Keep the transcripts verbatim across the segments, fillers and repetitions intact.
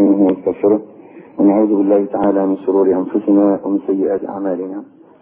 نستعينه ونستغفره ونعوذ بالله تعالى من شرور أنفسنا ومن سيئات أعمالنا.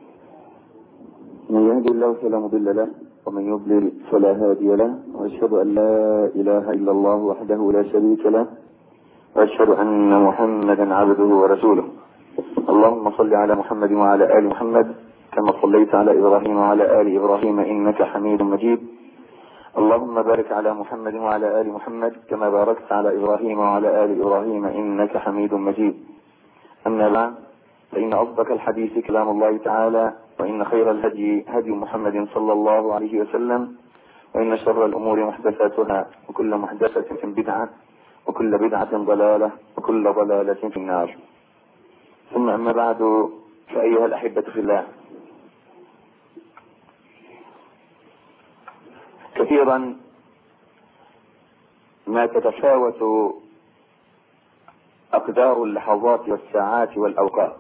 من يهدي الله فلا مضل له ومن يضلل فلا هادي له، وأشهد أن لا إله إلا الله وحده لا شريك له، وأشهد أن محمدا عبده ورسوله. اللهم صل على محمد وعلى آل محمد كما صليت على إبراهيم وعلى آل إبراهيم إنك حميد مجيد. اللهم بارك على محمد وعلى آل محمد كما باركت على إبراهيم وعلى آل إبراهيم إنك حميد مجيد. أما بعد، فإن أصدق الحديث كلام الله تعالى، وإن خير الهدي هدي محمد صلى الله عليه وسلم، وإن شر الأمور محدثاتها، وكل محدثة بدعة، وكل بدعة ضلالة، وكل ضلالة في النار. ثم أما بعد، فأيها الأحبة في الله، كثيرا ما تتفاوت أقدار اللحظات والساعات والأوقات،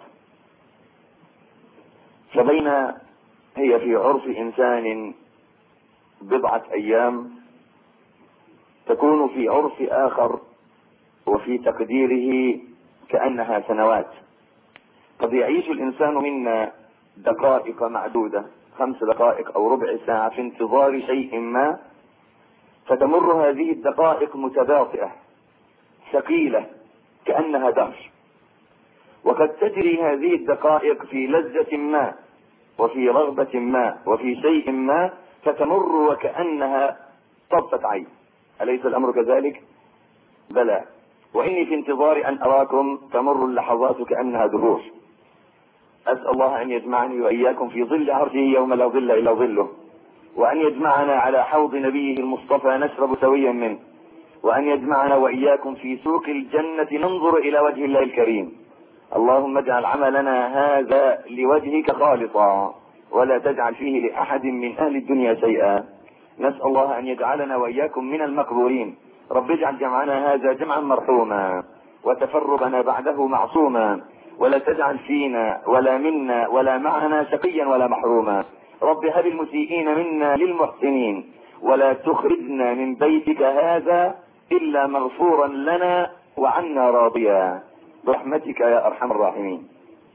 فبين هي في عرف إنسان بضعة أيام تكون في عرف آخر وفي تقديره كأنها سنوات. قد يعيش الإنسان منا دقائق معدودة، خمس دقائق أو ربع ساعة في انتظار شيء ما، فتمر هذه الدقائق متباطئة ثقيلة كأنها دهر. وقد تجري هذه الدقائق في لذة ما وفي رغبة ما وفي شيء ما، فتمر وكأنها طرفة عين. أليس الأمر كذلك؟ بلى. وإني في انتظار أن أراكم تمر اللحظات كأنها دهور. أسأل الله أن يجمعني وإياكم في ظل عرشه يوم لا ظل إلا ظله، وأن يجمعنا على حوض نبيه المصطفى نشرب سويا منه، وأن يجمعنا وإياكم في سوق الجنة ننظر إلى وجه الله الكريم. اللهم اجعل عملنا هذا لوجهك خالصا، ولا تجعل فيه لأحد من أهل الدنيا شيئا. نسأل الله أن يجعلنا وإياكم من المقبولين. رب اجعل جمعنا هذا جمعا مرحوما، وتفرقنا بعده معصوما، ولا تجعل فينا ولا منا ولا معنا شقيا ولا محروما. رب هب المسيئين منا للمحسنين، ولا تخرجنا من بيتك هذا إلا مغفورا لنا وعنا راضيا، برحمتك يا أرحم الراحمين.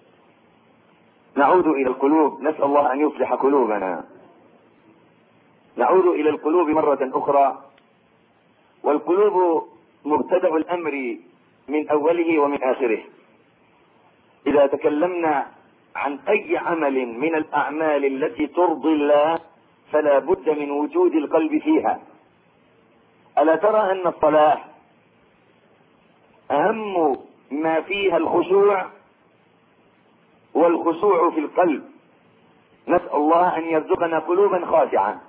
نعود إلى القلوب، نسأل الله أن يصلح قلوبنا. نعود إلى القلوب مرة أخرى، والقلوب مبتدأ الأمر من أوله ومن آخره. إذا تكلمنا عن أي عمل من الأعمال التي ترضي الله فلا بد من وجود القلب فيها. ألا ترى أن الصلاة أهم ما فيها الخشوع، والخشوع في القلب. نسأل الله أن يرزقنا قلوبا خاشعة.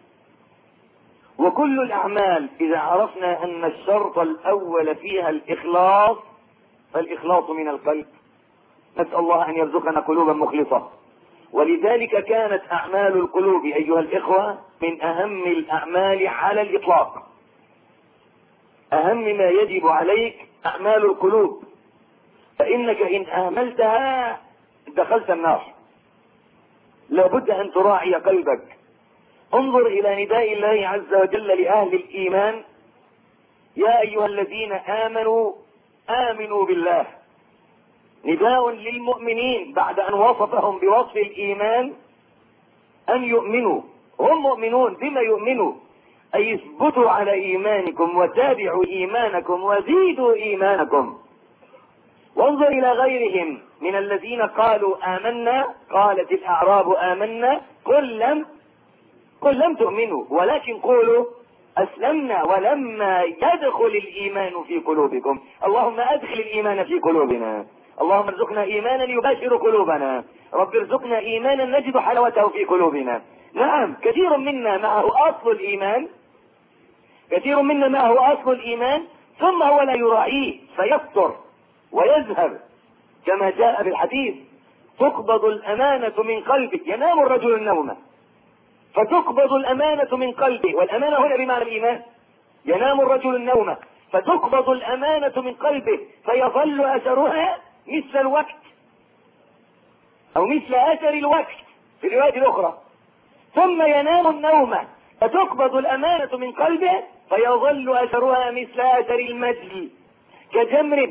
وكل الأعمال إذا عرفنا أن الشرط الأول فيها الإخلاص، فالإخلاص من القلب. نسأل الله أن يرزقنا قلوبا مخلصة. ولذلك كانت أعمال القلوب أيها الإخوة من أهم الأعمال على الإطلاق. أهم ما يجب عليك أعمال القلوب، فإنك إن أهملتها دخلت النار. لابد أن تراعي قلبك. انظر إلى نداء الله عز وجل لأهل الإيمان: يا أيها الذين آمنوا آمنوا بالله. نداء للمؤمنين بعد أن وصفهم بوصف الإيمان أن يؤمنوا. هم مؤمنون، بما يؤمنوا؟ أي يثبتوا على إيمانكم وتابعوا إيمانكم وزيدوا إيمانكم. وانظر إلى غيرهم من الذين قالوا آمنا، قالت الأعراب آمنا، قل لم قل لم تؤمنوا ولكن قولوا أسلمنا ولما يدخل الإيمان في قلوبكم. اللهم أدخل الإيمان في قلوبنا. اللهم ارزقنا إيمانا يباشر قلوبنا. رب ارزقنا إيمانا نجد حلاوته في قلوبنا. نعم، كثير منا معه أصل الإيمان، كثير منا معه أصل الإيمان ثم هو لا يراعيه فيفتر ويذهب، كما جاء بالحديث: تقبض الأمانة من قلبه. ينام الرجل النوم فتقبض الأمانة من قلبه، والأمانة هنا بمعنى الإيمان. ينام الرجل النوم فتقبض الأمانة من قلبه فيظل أثرها مثل الوقت أو مثل أثر الوقت في الرواية الأخرى. ثم ينام النوم فتقبض الأمانة من قلبه فيظل أثرها مثل أثر المجل، كجمر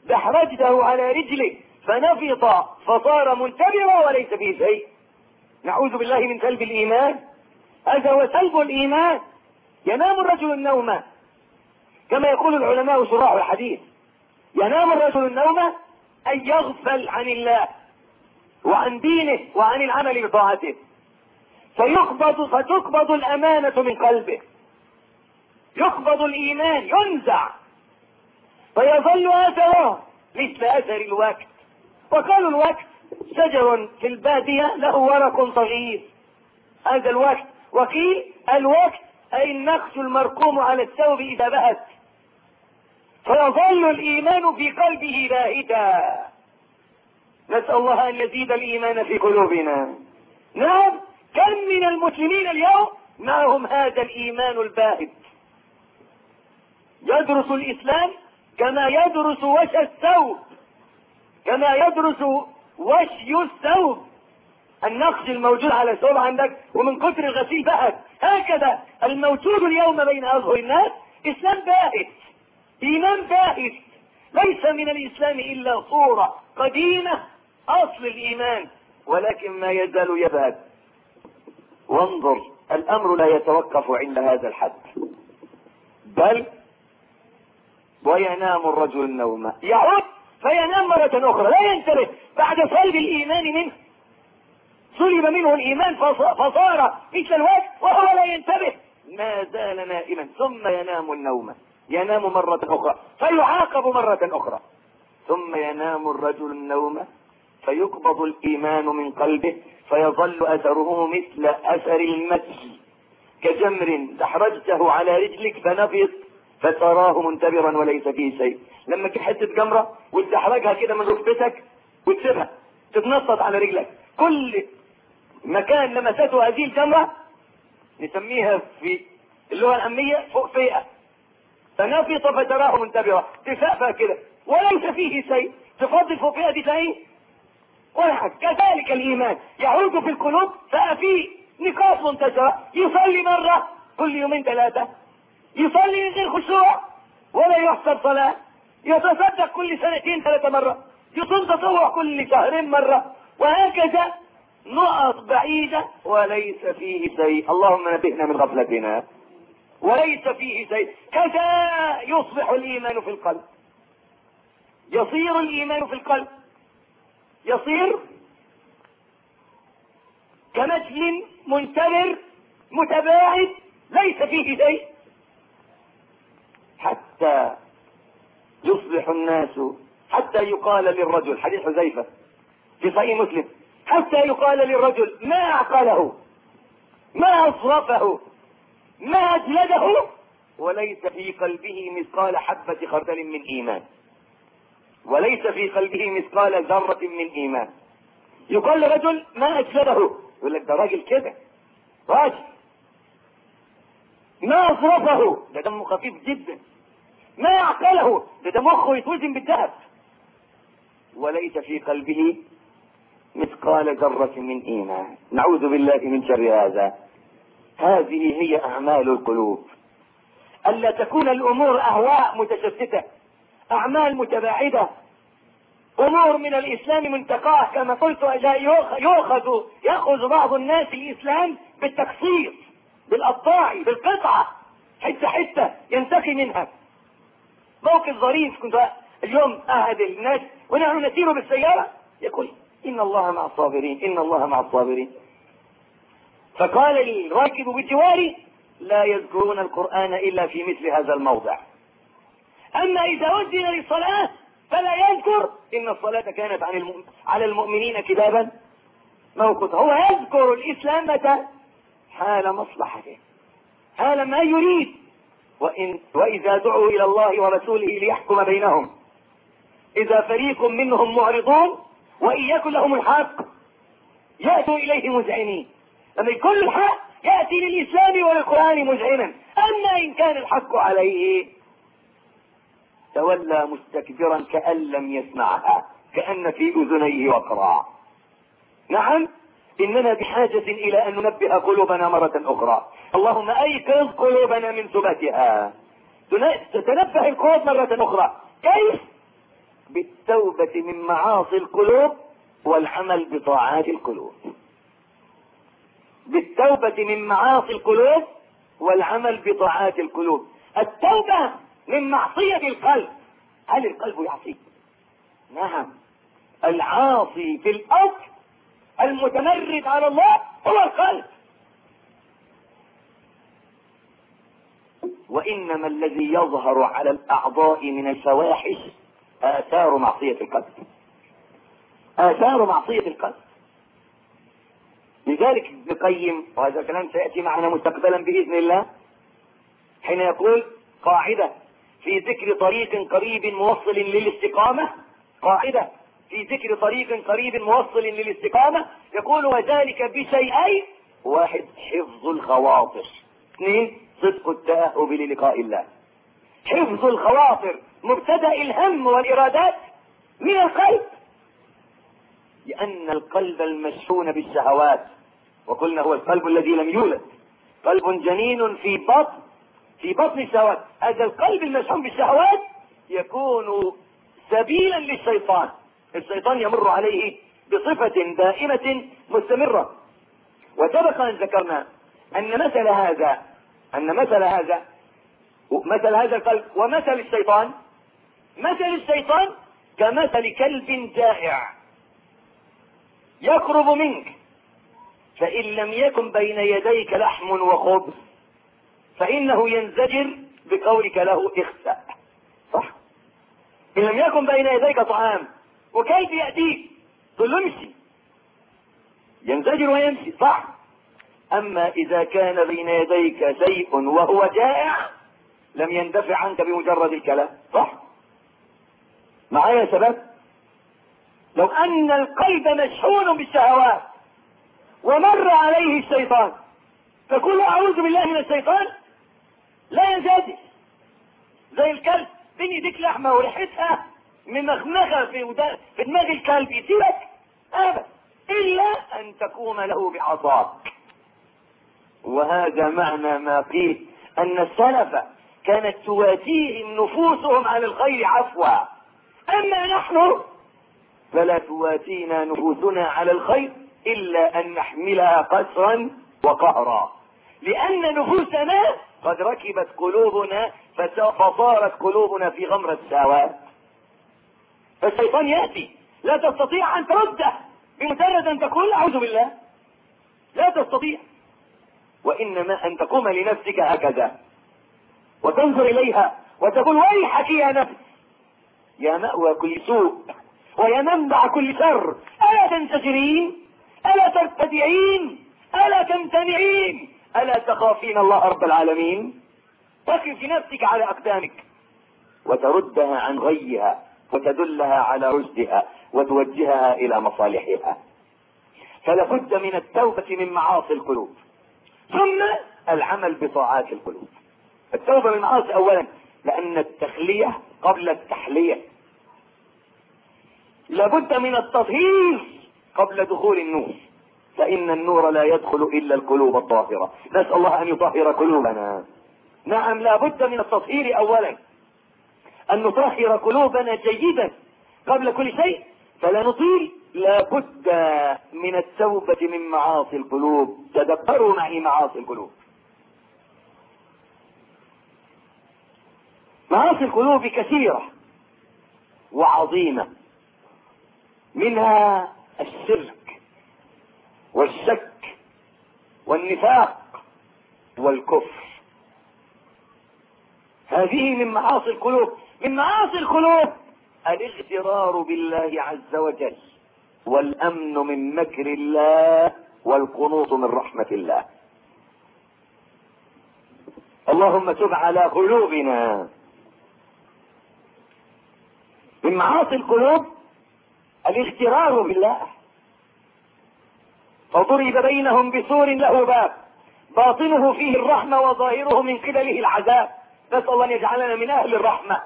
دحرجته على رجله فنفط فصار منتبرا وليس فيه شيء. نعوذ بالله من سلب الإيمان. هذا هو سلب الإيمان. ينام الرجل النوم كما يقول العلماء شراح الحديث، ينام الرجل النوم أن يغفل عن الله وعن دينه وعن العمل بطاعته، فيقبض فتقبض الأمانة من قلبه، يقبض الإيمان، ينزع، فيظل أثره مثل أثر الوقت. وقالوا الوقت شجر في البادية له ورق صغير، هذا الوقت. وقيل الوقت أي النقش المرقوم على الثوب إذا بهت، فيظل الإيمان في قلبه باهتا. نسأل الله أن يزيد الإيمان في قلوبنا. نعم، كم من المسلمين اليوم معهم هذا الإيمان الباهت، يدرس الإسلام كما يدرس وشي الثوب، كما يدرس وشي الثوب، النقش الموجود على الثوب عندك ومن كثر الغسيل بهت. هكذا الموجود اليوم بين أظهر الناس إسلام باهت، إيمان باهت، ليس من الإسلام إلا صورة قديمة أصل الإيمان، ولكن ما يزال يبهت. وانظر، الأمر لا يتوقف عند هذا الحد، بل وينام الرجل النوم، يعود فينام مرة أخرى، لا ينتبه بعد سلب الإيمان منه، سلب منه الإيمان فصار مثل الوقت وهو لا ينتبه، ما زال نائما، ثم ينام النوم، ينام مرة أخرى فيعاقب مرة أخرى، ثم ينام الرجل النوم فيقبض الإيمان من قلبه فيظل أثره مثل أثر المسي كجمر دحرجته على رجلك فنفط فتراه منتبرا وليس فيه شيء. لما تجيب حته جمره وتدحرجها كده من ركبتك وتسيبها تتنطط على رجلك، كل مكان لمسته هذه الجمره نسميها في اللغه العاميه فوق فئه، فنفط فتراه منتبرا، تسقفها كده وليس فيه شيء، تفضل فوق فئه دي تلاقيه واحد. كذلك الايمان يعود في القلوب ففي نقاط منتشره، يصلي مره كل يومين ثلاثه، يصلي من غير خشوع ولا يحسب صلاة، يتصدق كل سنتين ثلاثة مرة، يصوم تطوع كل شهرين مرة، وهكذا نقط بعيدة وليس فيه شيء. اللهم نبهنا من غفلتنا. وليس فيه شيء. كذا يصبح الإيمان في القلب، يصير الإيمان في القلب، يصير كمثل منتبر متباعد ليس فيه شيء، حتى يصبح الناس، حتى يقال للرجل، حديث حذيفة في صحيح مسلم، حتى يقال للرجل ما أعقله، ما أصرفه، ما أجلده، وليس في قلبه مثقال حبة خردل من إيمان، وليس في قلبه مثقال ذرة من إيمان. يقال لرجل ما أجلده، يقول لك ده راجل كده، راجل. ما أصرفه، ده دمه خفيف جدا. ما أعقله، ده, ده مخه يتوزن بالذهب، وليس في قلبه مثقال ذرة من إيمان. نعوذ بالله من شر هذا. هذه هي أعمال القلوب، ألا تكون الأمور أهواء متشتتة، أعمال متباعدة، أمور من الإسلام منتقاه. كما قلت لا يؤخذ يأخذ بعض الناس الإسلام بالتقصير، بالقطاع، بالقطعة، حتة حتة ينتقي منها. موقف ظريف، كنت اليوم أهد الناس ونحن نسير بالسيارة يقول إن الله مع الصابرين، إن الله مع الصابرين. فقال الراكب بجواري لا يذكرون القرآن إلا في مثل هذا الموضع، أما إذا أذن للصلاة فلا يذكر، إن الصلاة كانت عن الم... على المؤمنين كتابا موقوتا. هو يذكر الإسلام متى؟ حال مصلحته، حال ما يريد. وإن وإذا دعوا إلى الله ورسوله ليحكم بينهم إذا فريق منهم معرضون وإن يكن لهم الحق يأتوا إليه مذعنين. لما يكون الحق يأتي للإسلام وللقرآن مذعنا، أما إن كان الحق عليه تولى مستكبرا كأن لم يسمعها، كأن في أذنيه وقرا. نعم، إننا بحاجة إلى أن ننبه قلوبنا مرة أخرى. اللهم أيقظ قلوبنا من ثباتها، تتنبه القلوب مرة أخرى. كيف؟ بالتوبة من معاصي القلوب والعمل بطاعات القلوب. بالتوبة من معاصي القلوب والعمل بطاعات القلوب. التوبة من معصية القلب. هل القلب يعصي؟ نعم. العاصي في الأرض المتمرد على الله هو القلب. وإنما الذي يظهر على الأعضاء من الفواحش آثار معصية القلب. آثار معصية القلب. لذلك ابن القيم، وهذا الكلام سيأتي معنا مستقبلا بإذن الله، حين يقول قاعدة في ذكر طريق قريب موصل للاستقامة، قاعدة في ذكر طريق قريب موصل للاستقامة، يقول وذلك بشيئين: واحد حفظ الخواطر، اثنين صدق التأهب للقاء الله. حفظ الخواطر مبتدأ الهم والإرادات من القلب، لأن القلب المشحون بالشهوات، وقلنا هو القلب الذي لم يولد، قلب جنين في بطن في بطن الشهوات. هذا القلب المشحون بالشهوات يكون سبيلا للشيطان. الشيطان يمر عليه بصفة دائمة مستمرة. وسبق أن ذكرنا أن مثل هذا أن مثل هذا مثل هذا القلب ومثل الشيطان، مثل الشيطان كمثل كلب جائع يقرب منك، فإن لم يكن بين يديك لحم وخبز فإنه ينزجر بقولك له اخسأ. صح؟ إن لم يكن بين يديك طعام وكلب يأتيك تقول له امشي، ينزجر ويمشي. صح؟ أما إذا كان بين يديك شيء وهو جائع لم يندفع عنك بمجرد الكلام. صح؟ معايا يا شباب؟ لو أن القلب مشحون بالشهوات ومر عليه الشيطان فقل أعوذ بالله من الشيطان، لا ينزجر زي الكلب. بين يديك لحمة وريحتها ممخمخة في في دماغ الكلب يسيبك أبدا، إلا أن تقوم له بعصاك. وهذا معنى ما قيل أن السلف كانت تواتيهم نفوسهم على الخير عفوا، أما نحن فلا تواتينا نفوسنا على الخير إلا أن نحملها قسرا وقهرا، لأن نفوسنا قد ركبت قلوبنا فصارت قلوبنا في غمرة الشهوات. فالشيطان يأتي لا تستطيع أن ترده بمجرد أن تقول أعوذ بالله، لا تستطيع، وإنما أن تقوم لنفسك هكذا وتنظر إليها وتقول ويحك يا نفس، يا مأوى كل سوء ويا منبع كل شر، ألا تنتجرين؟ ألا ترتدعين؟ ألا تمتنعين؟ ألا تخافين الله رب العالمين؟ تقف نفسك على أقدامك وتردها عن غيها وتدلها على رشدها وتوجهها إلى مصالحها. فلابد من التوبة من معاصي القلوب، ثم العمل بطاعات القلوب. التوبة من المعاصي أولا لأن التخلية قبل التحلية. لابد من التطهير قبل دخول النور، فإن النور لا يدخل إلا القلوب الطاهرة. نسأل الله أن يطهر قلوبنا. نعم، لابد من التطهير أولا، أن نطهر قلوبنا جيدا قبل كل شيء. فلا نطيل، لابد من التوبة من معاصي القلوب. تدبروا معي معاصي القلوب. معاصي القلوب كثيرة وعظيمة، منها الشرك والشك والنفاق والكفر. هذه من معاصي القلوب. من معاصي القلوب الاغترار بالله عز وجل، والامن من مكر الله، والقنوط من رحمة الله. اللهم تب على قلوبنا. من معاصي القلوب الاغترار بالله، فضرب بينهم بسور له باب باطنه فيه الرحمة وظاهره من قبله العذاب. نسأل الله أن يجعلنا من أهل الرحمة.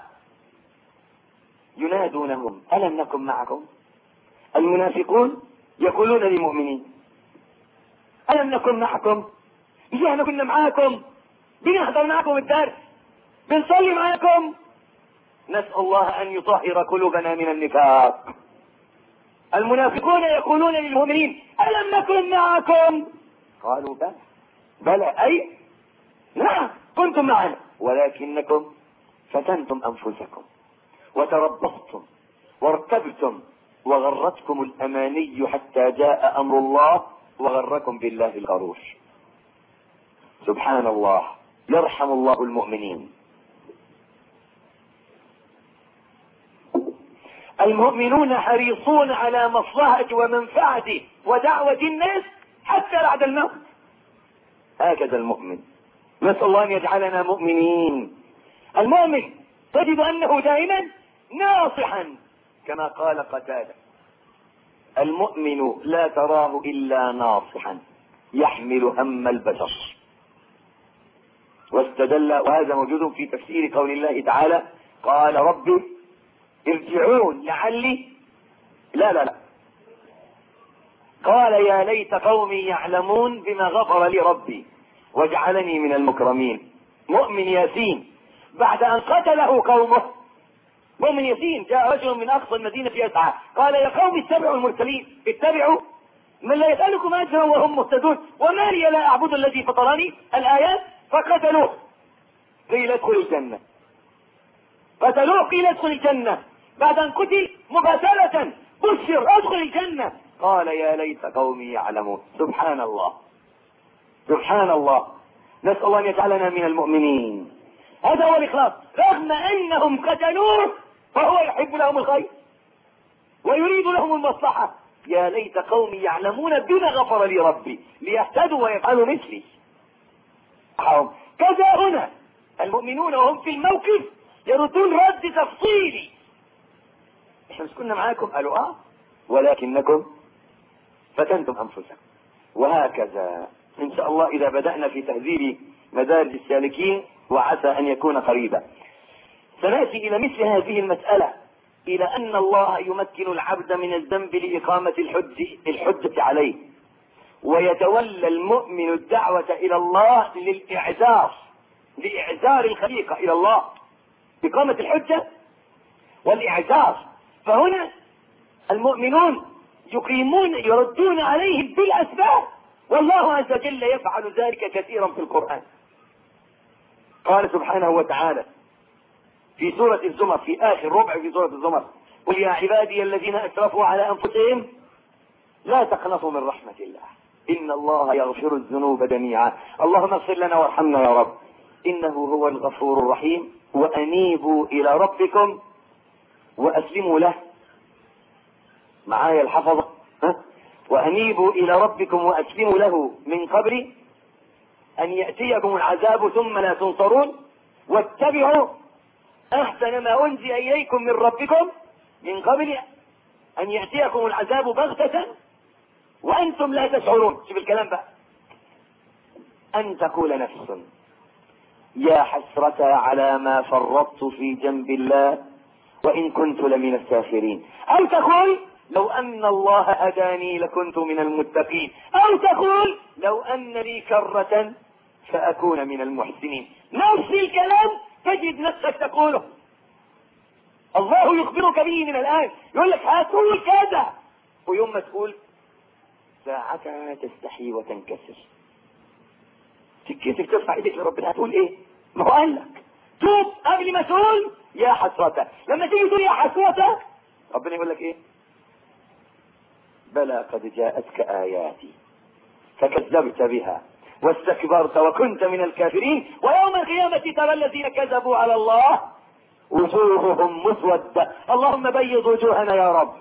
ينادونهم ألم نكن معكم؟ المنافقون يقولون للمؤمنين ألم نكن معكم؟ إحنا كنا معاكم، بنحضر معكم الدرس، بنصلي معاكم. نسأل الله أن يطهر قلوبنا من النفاق. المنافقون يقولون للمؤمنين ألم نكن معكم؟ قالوا بلى بلى أي نعم كنتم معنا ولكنكم فتنتم أنفسكم وتربصتم وارتبتم وغرتكم الأماني حتى جاء أمر الله وغركم بالله الغرور. سبحان الله، يرحم الله المؤمنين. المؤمنون حريصون على مصلحة ومنفعة ودعوة الناس حتى بعد الموت. هكذا المؤمن. نسأل الله أن يجعلنا مؤمنين. المؤمن تجد أنه دائما ناصحا كما قال قتادة: المؤمن لا تراه إلا ناصحا يحمل هم البشر. واستدل، وهذا موجود في تفسير قول الله تعالى: قال ربي ارجعون لعلي لا لا لا قال يا ليت قومي يعلمون بما غفر لي ربي وجعلني من المكرمين. مؤمن ياسين بعد أن قتله قومه، مؤمن ياسين جاء رجل من أقصى المدينة يسعى قال: يا قوم اتبعوا المرسلين، اتبعوا من لا يسألكم أجرا وهم مهتدون وما لي لا أعبد الذي فطرني. الآيات. فقتلوه قيل ادخل الجنة، قتلوه قيل ادخل الجنة. بعد أن قتل مباشرة بشر ادخل الجنة. قال يا ليت قومي يعلمون. سبحان الله سبحان الله. نسأل الله أن يجعلنا من المؤمنين. هذا هو الإخلاص. رغم أنهم قتلوه فهو يحب لهم الخير ويريد لهم المصلحة. يا ليت قومي يعلمون بما غفر لي ربي ليهتدوا ويفعلوا مثلي. كذا هنا المؤمنون وهم في الموقف يردون رد تفصيلي: احنا مش كنا معاكم؟ قالوا اه ولكنكم فتنتم انفسكم. وهكذا ان شاء الله اذا بدأنا في تهذيب مدارج السالكين، وعسى ان يكون قريبا، سنأتي الى مثل هذه المسألة، الى ان الله يمكن العبد من الذنب لإقامة الحجة, الحجة عليه، ويتولى المؤمن الدعوة الى الله للإعذار لإعذار الخليقة الى الله، إقامة الحجة والإعذار. فهنا المؤمنون يقيمون يردون عليهم بالأسباب، والله عز وجل يفعل ذلك كثيرا في القرآن. قال سبحانه وتعالى في سورة الزمر، في آخر ربع في سورة الزمر: قل يا عبادي الذين أسرفوا على أنفسهم لا تقنطوا من رحمة الله إن الله يغفر الذنوب جميعا. اللهم اغفر لنا وارحمنا يا رب إنه هو الغفور الرحيم. وأنيبوا إلى ربكم وأسلموا له. معايا الحفظة؟ ها؟ وأنيبوا إلى ربكم وأسلموا له من قبل أن يأتيكم العذاب ثم لا تنصرون، واتبعوا أحسن ما أنزل إليكم من ربكم من قبل أن يأتيكم العذاب بغتة وأنتم لا تشعرون. شوف الكلام بقى: أن تقول نفس يا حسرة على ما فرطت في جنب الله وإن كنت لمن الساخرين. أو تقول لو أن الله هداني لكنت من المتقين. أو تقول لو أن لي كرة فأكون من المحسنين. نفس الكلام تجد نفسك تقوله. الله يخبرك به من الآن، يقول لك هتقول كذا، ويوم ما تقول ساعتها تستحي وتنكسر، تتكسر ترفع ايدك لربنا، هتقول ايه؟ ما هو قال لك توب قبل ما تقول يا حسرة. لما تيجي تقول يا حسرة ربنا يقول لك ايه؟ بلى قد جاءتك آياتي فكذبت بها واستكبرت وكنت من الكافرين ويوم القيامة ترى الذين كذبوا على الله وجوههم مسودة. اللهم بيض وجوهنا يا رب.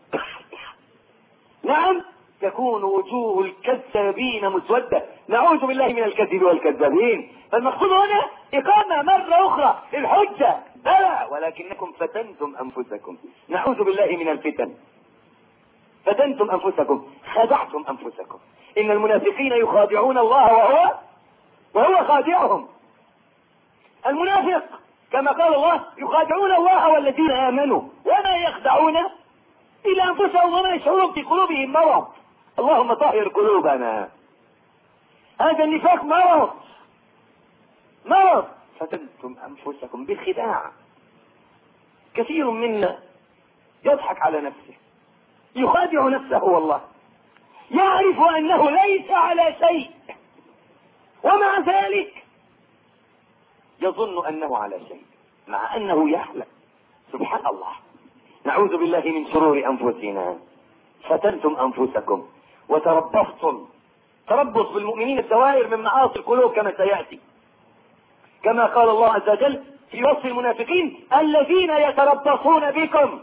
نعم تكون وجوه الكذابين مسودة، نعوذ بالله من الكذب والكذابين. فالمقصود هنا إقامة مرة أخرى الحجة. بلى ولكنكم فتنتم أنفسكم، نعوذ بالله من الفتن. فتنتم أنفسكم، خدعتم أنفسكم. إن المنافقين يخادعون الله وهو وهو خادعهم. المنافق كما قال الله يخادعون الله والذين آمنوا وما يخدعون إلا أنفسهم وما يشعرون في قلوبهم مرض. اللهم طهر قلوبنا. هذا النفاق مرض مرض. فتنتم أنفسكم بالخداع. كثير منا يضحك على نفسه، يخادع نفسه والله، يعرف أنه ليس على شيء ومع ذلك يظن أنه على شيء، مع أنه يحلم. سبحان الله. نعوذ بالله من شرور أنفسنا. فتنتم أنفسكم وتربصتم. تربص بالمؤمنين الدوائر من معاصي القلوب كما سيأتي، كما قال الله عز وجل في وصف المنافقين: الذين يتربصون بكم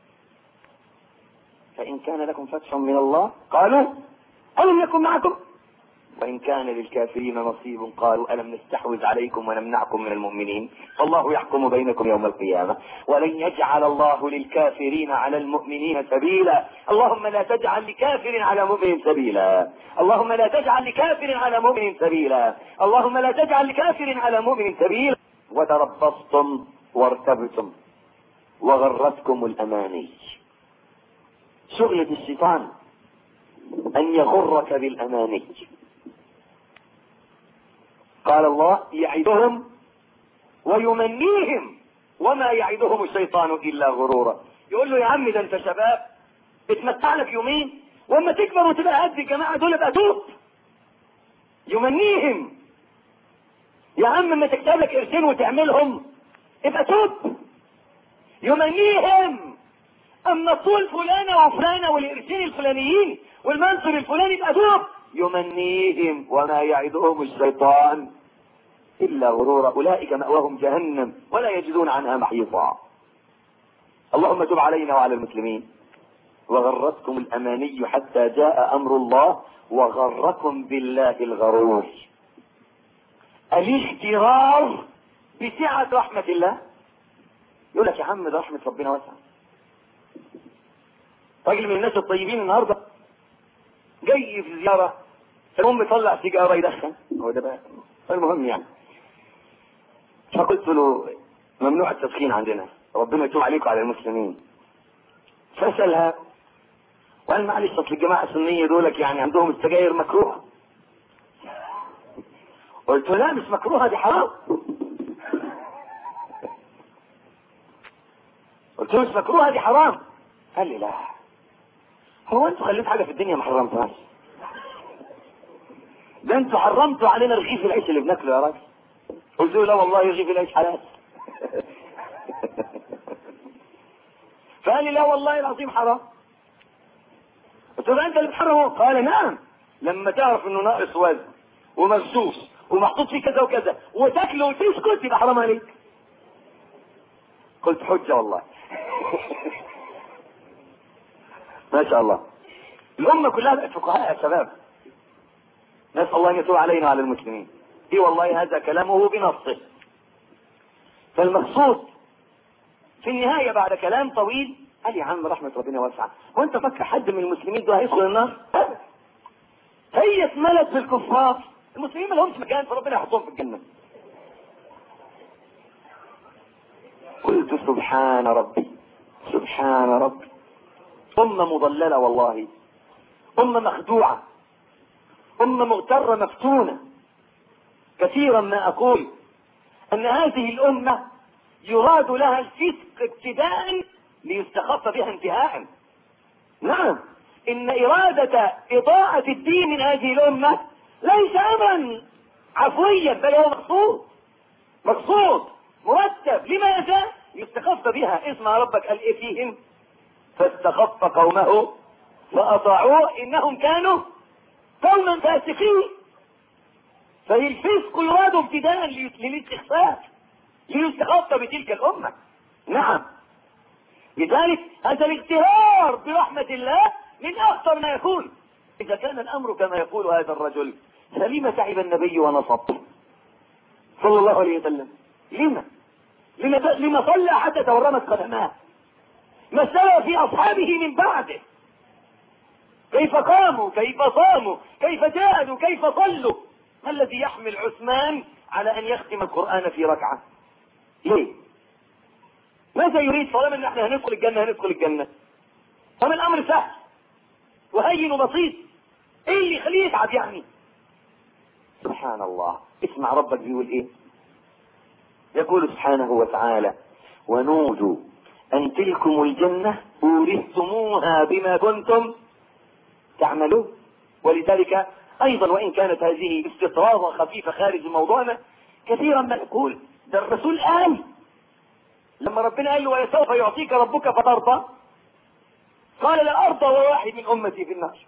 فإن كان لكم فتح من الله قالوا ألم يكن معكم، وإن كان للكافرين نصيب قالوا ألم نستحوذ عليكم ونمنعكم من المؤمنين، فالله يحكم بينكم يوم القيامة ولن يجعل الله للكافرين على المؤمنين سبيلا. اللهم لا تجعل لكافر على مؤمن سبيلا، اللهم لا تجعل لكافر على مؤمن سبيلا، اللهم لا تجعل لكافر على مؤمن سبيلا. وتربصتم وارتبتم وغرتكم الأماني. شغلة الشيطان أن يغرك بالأماني. قال الله: يعدهم ويمنيهم وما يعدهم الشيطان إلا غرورا. يقول له: يا عم ده انت شباب، اتمتع لك يومين واما تكبر وتبقى قد الجماعة دول ابقى توب. يمنيهم. يا عم اما تكتب لك قرشين وتعملهم ابقى توب. يمنيهم. اما طول فلانة وفلانة والقرشين الفلانيين والمنصب الفلاني ابقى توب. يمنيهم وما يعدهم الشيطان إلا غرورا. أولئك مأواهم جهنم ولا يجدون عنها محيصا. اللهم تب علينا وعلى المسلمين. وغرتكم الأماني حتى جاء أمر الله وغركم بالله الغرور. الاغترار بسعة رحمة الله. يقول لك: يا عم ده رحمة ربنا واسعة. راجل من الناس الطيبين النهارده جاي في زيارة، المهم يطلع سيجارة يدخن، هو ده بقى المهم يعني. فقلت له: ممنوع التدخين عندنا، ربنا يتوب عليكم على المسلمين. فسألها وقال: معلش اصل الجماعة السنية دولك يعني عندهم السجاير مكروهة. قلت له: لا مش مكروهة، دي حرام. قلت له: مش مكروهة، دي حرام. قال لي: لا، هو انتوا خليت حاجة في الدنيا ما حرمتهاش؟ ده انتوا حرمتوا علينا رغيف العيش اللي بناكله يا راجل. قلت له: لا والله رغيف العيش حلال. فقال لي: لا والله العظيم حرام. قلت له: انت اللي بتحرمه؟ قال: نعم، لما تعرف انه ناقص وزن ومغسوس ومحطوط فيه كذا وكذا وتاكله وتسكت يبقى حرام عليك. قلت: حجة والله. ما شاء الله. الأمة كلها بقت فقهاء يا شباب. نسأل الله أن يتوب علينا وعلى المسلمين. اي والله هذا كلامه بنصه. فالمقصود في النهاية بعد كلام طويل قال: يا عم رحمة ربنا واسعة، وانت فكر حد من المسلمين دول هيدخل النار؟ هي اتملت بالكفار، المسلمين ما لهمش مكان فربنا يحطهم في الجنة. قلت: سبحان ربي سبحان ربي. أمة مضللة والله، أمة مخدوعة، أمة مغترة مفتونة. كثيرا ما أقول أن هذه الأمة يراد لها الفسق ابتداء ليستخف بها انتهاء. نعم، إن إرادة إضاعة الدين من هذه الأمة ليس أمرا عفويا، بل هو مقصود مقصود مرتب. لماذا؟ يستخف بها. اسمع ربك قال إيه فيهم؟ فاستخف قومه فأطاعوه إنهم كانوا قوما فاسقين. فالفسق يراد ابتداء للاستخفاف ليستخف بتلك الأمة. نعم، لذلك هذا الاغترار برحمة الله من أخطر ما يكون. إذا كان الأمر كما يقول هذا الرجل، فلما تعب النبي ونصب صلى الله عليه وسلم؟ لما لما, لما صلى حتى تورمت قدماه؟ ما سوى في أصحابه من بعده؟ كيف قاموا، كيف صاموا، كيف جاهدوا، كيف صلوا؟ ما الذي يحمل عثمان على أن يختم القرآن في ركعة؟ ليه؟ ماذا يريد؟ طالما ان احنا هندخل الجنة هندخل الجنة. طب الامر سهل وهين وبسيط، ايه اللي يخليه يتعب يعني؟ سبحان الله. اسمع ربك بيقول ايه؟ يقول سبحانه وتعالى: ونودوا أن تلكم الجنة أورثتموها بما كنتم تعملون. ولذلك أيضا وإن كانت هذه استطرادة خفيفة خارج موضوعنا، كثيرا ما نقول ده الرسول قال لما ربنا قال له وسوف يعطيك ربك فترضى، قال لا أرضى وواحد من أمتي في النار.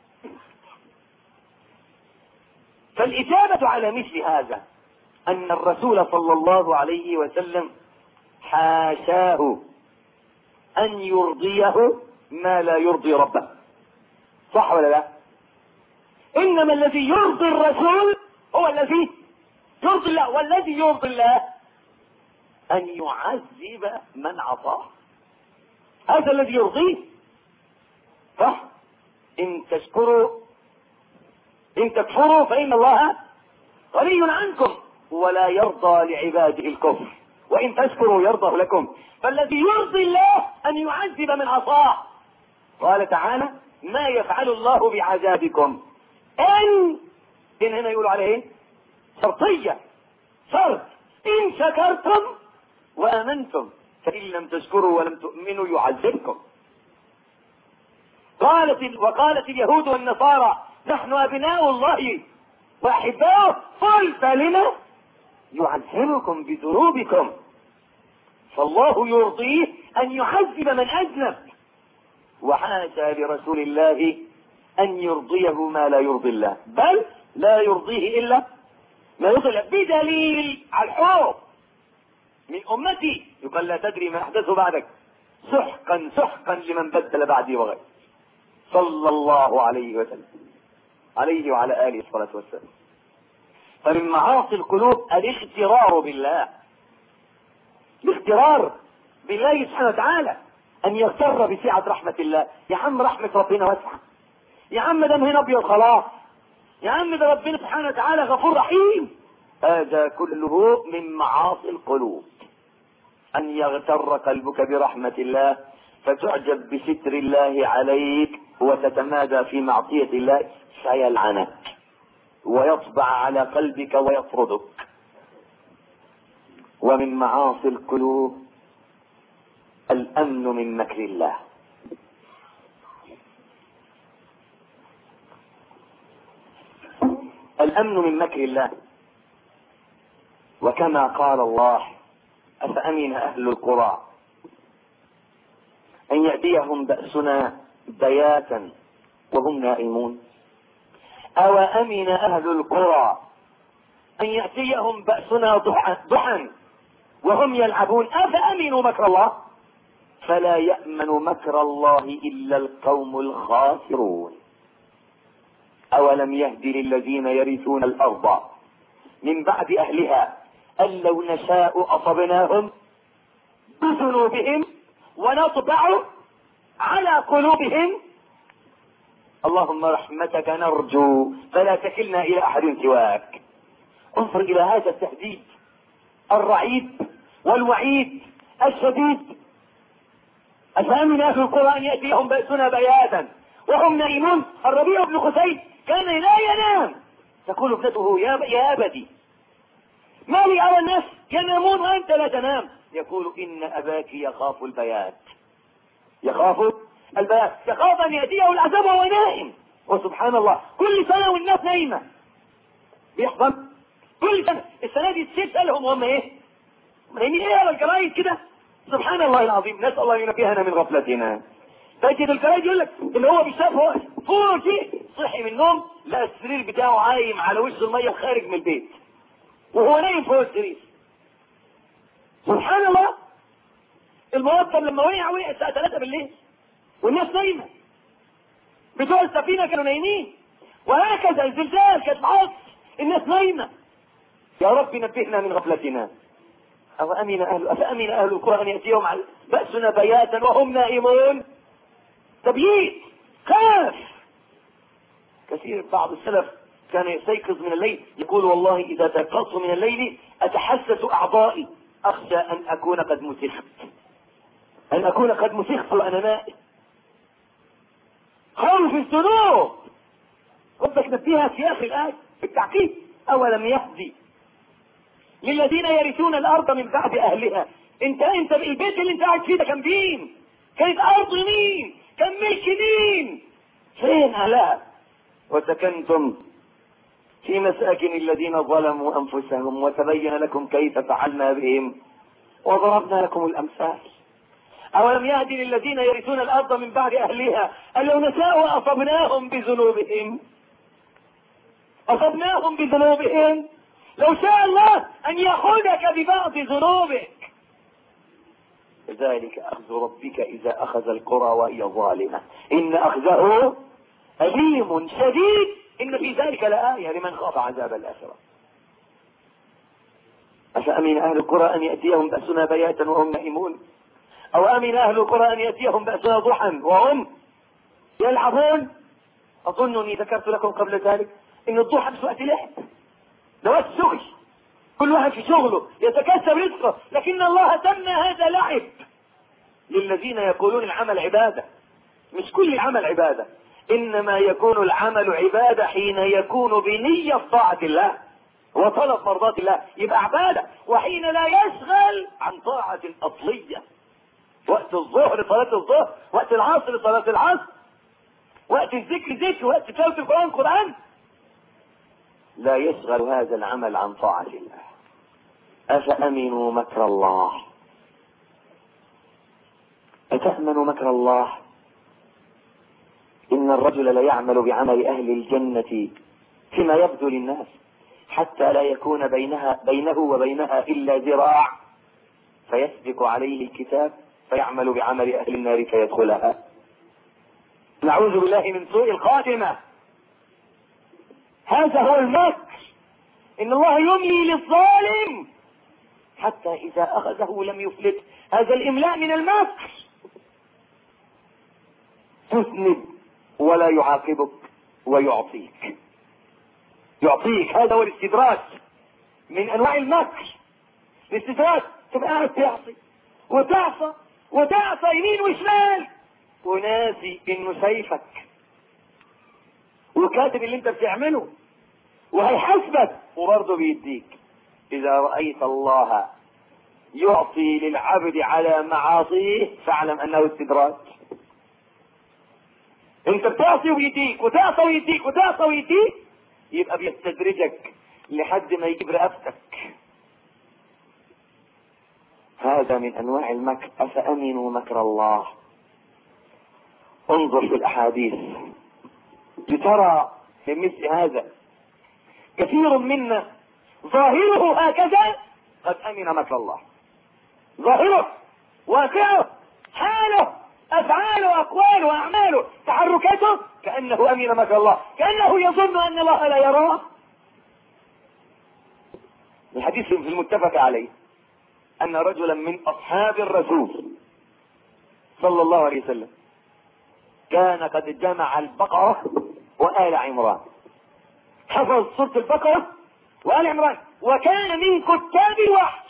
فالإجابة على مثل هذا أن الرسول صلى الله عليه وسلم حاشاه أن يرضيه ما لا يرضي ربه، صح ولا لا؟ إنما الذي يرضي الرسول هو الذي يرضي الله، والذي يرضي الله أن يعذب من عصاه، هذا الذي يرضيه. صح؟ إن تشكروا إن تكفروا فإن الله غني عنكم ولا يرضى لعباده الكفر، وإن تشكروا يرضى لكم. فالذي يرضي الله أن يعذب من عصاه. قال تعالى ما يفعل الله بعذابكم إن إن هنا يقولوا عليه إيه؟ شرطية، شرط، إن شكرتم وآمنتم، فإن لم تشكروا ولم تؤمنوا يعذبكم. قالت وقالت اليهود والنصارى نحن أبناء الله وأحباؤه، قل فلم يعذبكم بذنوبكم. فالله يرضيه أن يعذب من أذنب، وحاشا لرسول الله أن يرضيه ما لا يرضي الله، بل لا يرضيه إلا ما يرضي الله، بدليل على الحب من أمتي يقال لا تدري ما أحدث بعدك سحقا سحقا لمن بدل بعدي وغير، صلى الله عليه وسلم عليه وعلى آله الصلاة والسلام. فمن معاصي القلوب الاغترار بالله، الاغترار بالله سبحانه وتعالى، أن يغتر بسعة رحمة الله. يا عم رحمة ربنا واسعة، يا عم ده هنا أبيض خلاص، يا عم ده ربنا سبحانه وتعالى غفور رحيم. هذا كله من معاصي القلوب، أن يغتر قلبك برحمة الله فتعجب بستر الله عليك وتتمادى في معصية الله فيلعنك ويطبع على قلبك ويطردك. ومن معاصي القلوب الأمن من مكر الله. الأمن من مكر الله، وكما قال الله أفأمن أهل القرى أن يأتيهم بأسنا بياتا وهم نائمون، أو أمن أهل القرى أن يأتيهم بأسنا ضحى وهم يلعبون أفأمنوا مكر الله فلا يأمن مكر الله إلا القوم الخاسرون. أولم يهد للذين يرثون الأرض من بعد أهلها أن لو نشاء أصبناهم بذنوبهم ونطبع على قلوبهم. اللهم رحمتك نرجو فلا تكلنا إلى أحد سواك. انظر إلى هذا التهديد الرعيد والوعيد الشديد. أفأمن أهل القرى أن يأتيهم بأسنا بياتا وهم نائمون. الربيع بن خثيم كان لا ينام، تقول ابنته يا, يا أبدي ما لي أرى الناس ينامون وأنت لا تنام؟ يقول إن أباك يخاف البيات، يخاف البيات، يخاف أن يأتيه العذاب وهو نائم. وسبحان الله كل سنة والناس نايمة بيحضر كل سنة. السنة دي تسألهم وهم ايه نايمين ايه على الجرايد كده. سبحان الله العظيم، نسأل الله ينبهنا من غفلتنا. تجد الجرايد يقول لك اللي هو بيشاف هو فوق شيء صحي من النوم لا السرير بتاعه عايم على وش المية خارج من البيت وهو نايم فوق السرير. سبحان الله. الموظف لما وقع وقع الساعة ثلاثة بالليل والناس نايمة، بتوع السفينة كانوا نايمين، وهكذا الزلزال كانت معاص الناس نايمة. يا رب نبهنا من غفلتنا. أفأمن أهل أفأمن أهل القرى أن يأتيهم بأسنا بياتا وهم نائمون. تبييت خاف. كثير بعض السلف كان يستيقظ من الليل يقول والله إذا تيقظت من الليل أتحسس أعضائي أخشى أن أكون قد مسخت أن أكون قد مسخت وأنا نائم. خوف الذنوب. ربك نبيها في آخر الآية بالتعقيد. أولم يهدي للذين يرثون الأرض من بعد أهلها انت انت البيت اللي انت قاعد فيه ده كان مين؟ كانت ارض مين؟ كان ملك مين؟ فين لا؟ وسكنتم في مساكن الذين ظلموا انفسهم وتبين لكم كيف فعلنا بهم وضربنا لكم الامثال. اولم يهد للذين يرثون الارض من بعد اهلها ان لو نشاء اصبناهم بذنوبهم اصبناهم بذنوبهم لو شاء الله ان ياخذك ببعض ذنوبك. ذلك اخذ ربك اذا اخذ القرى وهي ظالمه ان اخذه أليم شديد إن في ذلك لآية لمن خاف عذاب الآخرة. أفأمن أهل القرى أن يأتيهم بأسنا بياتا وهم نائمون أو أمن أهل القرى أن يأتيهم بأسنا ضحى وهم يلعبون. أظنني ذكرت لكم قبل ذلك إن الضحى مش وقت لعب، ده وقت شغل، كل واحد في شغله يتكسب رزقه، لكن الله سمى هذا لعب للذين يقولون العمل عبادة. مش كل العمل عبادة، انما يكون العمل عبادة حين يكون بنية طاعة الله وطلب مرضات الله يبقى عبادة، وحين لا يشغل عن طاعة اصلية. وقت الظهر صلاة الظهر، وقت العصر صلاة العصر، وقت الذكر ذكر، وقت تلاوة القرآن قرآن، لا يشغل هذا العمل عن طاعة الله. أفأمنوا مكر الله؟ أتأمن مكر الله؟ إن الرجل ليعمل بعمل أهل الجنة فيما يبدو للناس حتى لا يكون بينها بينه وبينها إلا ذراع فيسبق عليه الكتاب فيعمل بعمل أهل النار فيدخلها. نعوذ بالله من سوء الخاتمة. هذا هو المكر، إن الله يملي للظالم حتى إذا أخذه لم يفلت. هذا الإملاء من المكر. تذنب ولا يعاقبك ويعطيك، يعطيك. هذا هو الاستدراج من انواع المكر. الاستدراج تبقى قاعد تعصي وتعصى وتعصى يمين وشمال وناسي انه شايفك وكاتب اللي انت بتعمله وهيحاسبك وبرضه بيديك. اذا رأيت الله يعطي للعبد على معاصيه فاعلم انه استدراج. انت بتعصي ويديك وتعصى ويديك وتعصى ويديك، يبقى بيستدرجك لحد ما يجيب رقبتك. هذا من انواع المكر. افامنوا مكر الله؟ انظر في الاحاديث لترى في مثل هذا كثير منا ظاهره هكذا قد امن مكر الله، ظاهره واقعه حاله افعاله اقواله اعماله تحركاته كانه امن مكر الله، كانه يظن ان الله لا يراه. الحديث في المتفق عليه ان رجلا من اصحاب الرسول صلى الله عليه وسلم كان قد جمع البقرة وآل عمران، حفظ سورة البقرة وآل عمران، وكان من كتاب الوحي.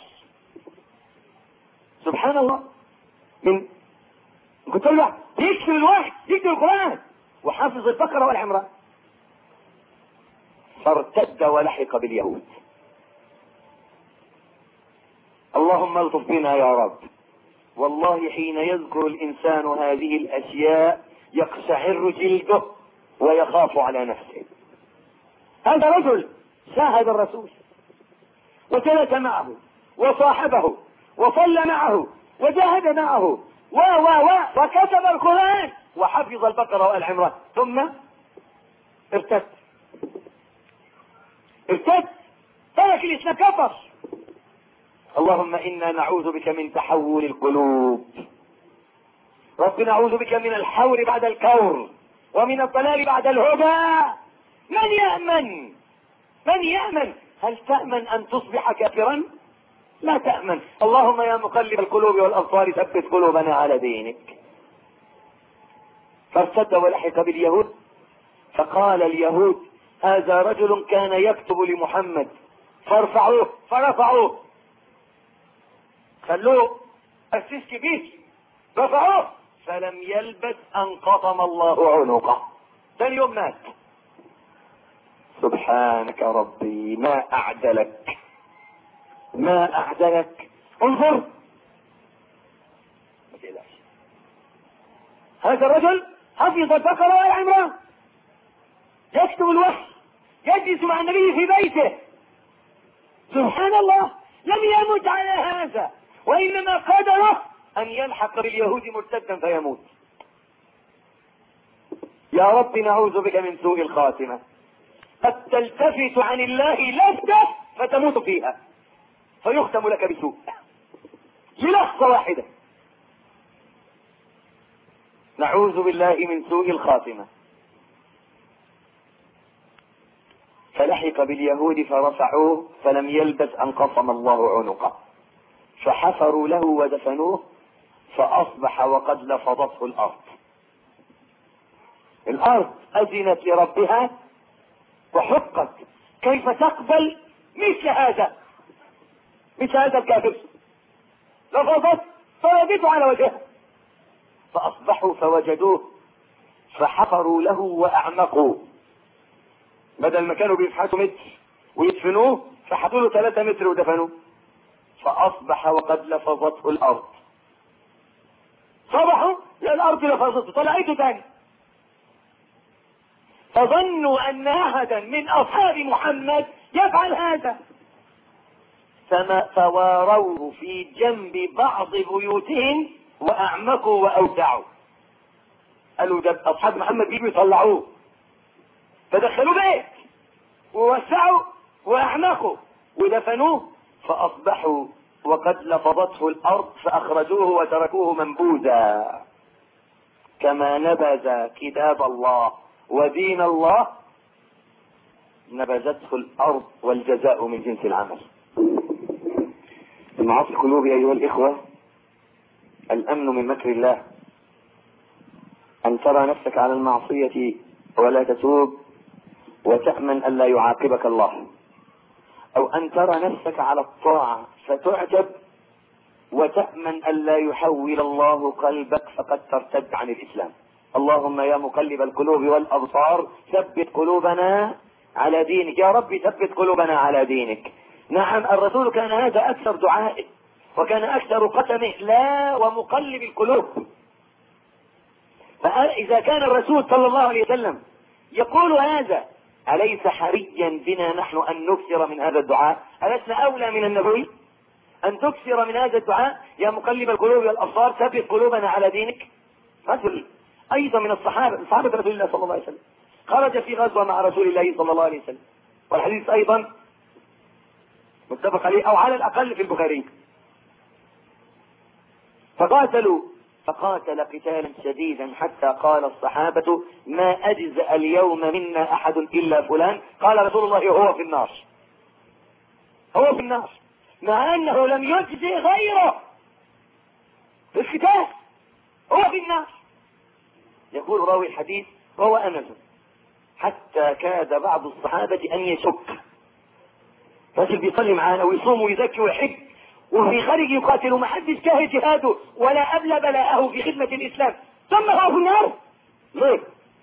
سبحان الله، من كتاب الوحي، يكتب الوحي، يكتب القرآن، وحافظ البقرة وآل عمران. فارتد ولحق باليهود. اللهم الطف بنا يا رب. والله حين يذكر الإنسان هذه الأشياء يقشعر جلده ويخاف على نفسه. هذا رجل شاهد الرسول وجلس معه وصاحبه وصلى معه وجاهد معه و و و وكتب القرآن وحفظ البقرة وآل عمران، ثم ارتد ارتد ترك الإسلام، كفر. اللهم إنا نعوذ بك من تحول القلوب. رب نعوذ بك من الحور بعد الكور ومن الضلال بعد الهدى. من يأمن؟ من يأمن؟ هل تأمن أن تصبح كافرا؟ لا تأمن. اللهم يا مقلب القلوب والأبصار ثبت قلوبنا على دينك. فارتد ولحق باليهود. فقال اليهود هذا رجل كان يكتب لمحمد فارفعوه، فرفعوه، خلوه أسيس كبير، رفعوه، فلم يلبث أن قطم الله عنقه، ثاني يوم مات. سبحانك ربي، ما أعدلك، ما أعدلك. انظر تقلقش. هذا الرجل حفظ البقرة وآل عمران، يكتب الوحي، يجلس مع النبي في بيته. سبحان الله، لم يمت على هذا، وإنما قدره أن يلحق باليهود مرتدا فيموت. يا رب نعوذ بك من سوء الخاتمة. قد تلتفت عن الله لفتة فتموت فيها فيختم لك بسوء للحظة واحدة. نعوذ بالله من سوء الخاتمة. فلحق باليهود فرفعوه، فلم يلبث أن قصم الله عنقه، فحفروا له ودفنوه، فأصبح وقد لفظته الأرض. الأرض أذنت لربها وحقت، كيف تقبل مثل هذا مثل هذا الكافر؟ لفظت فردته على وجهه، فأصبحوا فوجدوه، فحفروا له وأعمقوا، بدل ما كانوا بيفحتوا متر ويدفنوه فحطوا له ثلاثة متر ودفنوه، فأصبح وقد لفظته الأرض. صبحوا لا الأرض لفظته، طلعته تاني، فظنوا أن أحدا من أصحاب محمد يفعل هذا، فما فواروه في جنب بعض بيوتهم وأعمقوا وأوسعوا. قالوا ده أصحاب محمد بيجوا يطلعوه، فدخلوا بيت ووسعوا وأعمقوا ودفنوه، فأصبحوا وقد لفظته الأرض، فأخرجوه وتركوه منبوذا. كما نبذ كتاب الله ودين الله نبذته الأرض، والجزاء من جنس العمل. المعاصي القلوب أيها الإخوة الأمن من مكر الله. أن ترى نفسك على المعصية ولا تتوب وتأمن أن لا يعاقبك الله، أو أن ترى نفسك على الطاعة فتعجب وتأمن أن لا يحول الله قلبك فقد ترتد عن الإسلام. اللهم يا مقلب القلوب والأبصار ثبت قلوبنا على دينك. يا رب ثبت قلوبنا على دينك. نعم، الرسول كان هذا أكثر دعائه وكان أكثر قسمه، لا ومقلب القلوب. فإذا كان الرسول صلى الله عليه وسلم يقول هذا، أليس حريا بنا نحن أن نكثر من هذا الدعاء؟ ألسنا أولى من النبي أن تكثر من هذا الدعاء؟ يا مقلب القلوب والأبصار ثبت قلوبنا على دينك. رجل أيضا من الصحابة صحابة رسول الله صلى الله عليه وسلم خرج في غزوة مع رسول الله صلى الله عليه وسلم، والحديث أيضا متفق عليه أو على الأقل في البخاري. فقاتلوا فقاتل قتالا شديدا حتى قال الصحابة ما أجزأ اليوم منا أحد إلا فلان. قال رسول الله هو في النار، هو في النار، مع أنه لم يجزئ غيره في القتال، هو في النار. يقول راوي الحديث وهو أنس حتى كاد بعض الصحابة أن يشك، رجل بيصلي معانا ويصوم ويزكي ويحج وفي خارج يقاتل وما حدش كاهل جهاده ولا أبلى بلاءه في خدمة الإسلام، ثم هو في النار ليه؟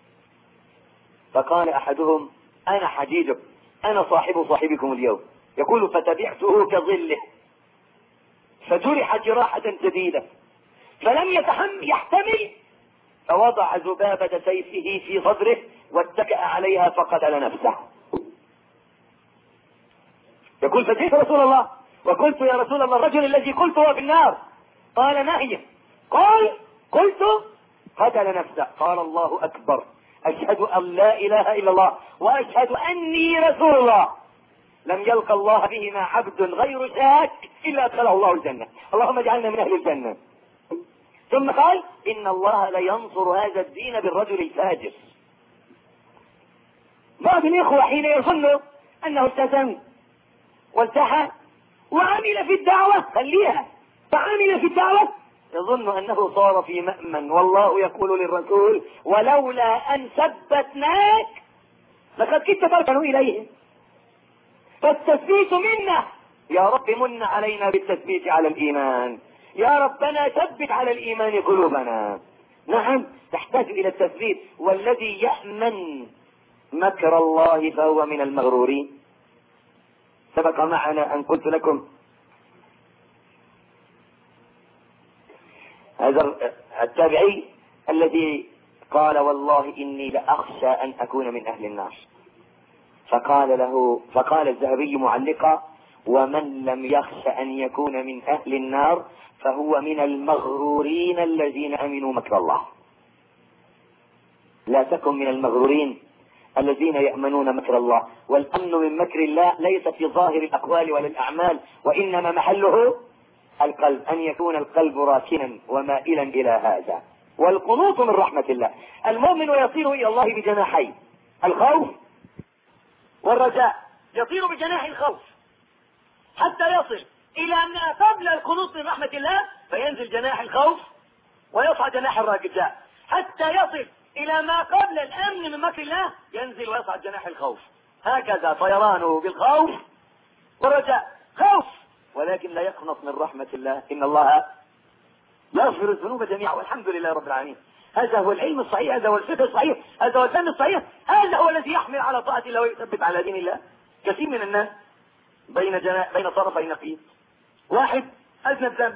فقال أحدهم أنا حجيجك، أنا صاحب صاحبكم اليوم. يقول فتبعته كظله فجرح جراحة شديدة فلم يتحمل يحتمل، فوضع ذبابة سيفه في صدره واتكأ عليها فقتل نفسه. يقول فجئت رسول الله وقلت يا رسول الله الرجل الذي قلت هو في النار، قال نهي، قال قلت قتل نفسه. قال الله أكبر، أشهد أن لا إله إلا الله وأشهد أني رسول الله. لم يلقى الله بهما عبد غير شاك إلا أدخله الله الجنة. اللهم اجعلنا من أهل الجنة. ثم قال إن الله لينصر هذا الدين بالرجل الفاجر. بعض الإخوة حين يظن أنه التزم والتحى وعمل في الدعوة خليها فعمل في الدعوة يظن أنه صار في مأمن، والله يقول للرسول ولولا أن ثبتناك لقد كنت تركن إليهم. فالتثبيت منا، يا رب من علينا بالتثبيت على الإيمان، يا ربنا ثبت على الإيمان قلوبنا. نعم تحتاج إلى التثبيت، والذي يأمن مكر الله فهو من المغرورين. سبق معنا أن قلت لكم هذا التابعي الذي قال والله إني لأخشى أن أكون من أهل النار. فقال له فقال الذهبي معلقا: ومن لم يخش أن يكون من أهل النار فهو من المغرورين الذين أمنوا مكر الله. لا تكن من المغرورين الذين يأمنون مكر الله. والأمن من مكر الله ليس في ظاهر الأقوال ولا الأعمال، وإنما محله القلب، أن يكون القلب راكنا ومائلا إلى هذا. والقنوط من رحمة الله. المؤمن يصير إلى الله بجناحين: الخوف والرجاء. يطير بجناح الخوف حتى يصل إلى أن قبل القنوط من رحمة الله فينزل جناح الخوف ويصعد جناح الرجاء، حتى يصل إلى ما قبل الأمن من مكر الله ينزل ويصعد جناح الخوف. هكذا طيرانه بالخوف والرجاء. خوف ولكن لا يقنط من رحمة الله. إن الله يغفر الذنوب جميعا والحمد لله رب العالمين. هذا هو العلم الصحيح، هذا هو الفقه الصحيح، هذا هو الفهم الصحيح، هذا هو الذي يحمل على طاعة الله ويثبت على دين الله. كثير من الناس بين جنا... بين طرفي نقيض. واحد أذنب ذنب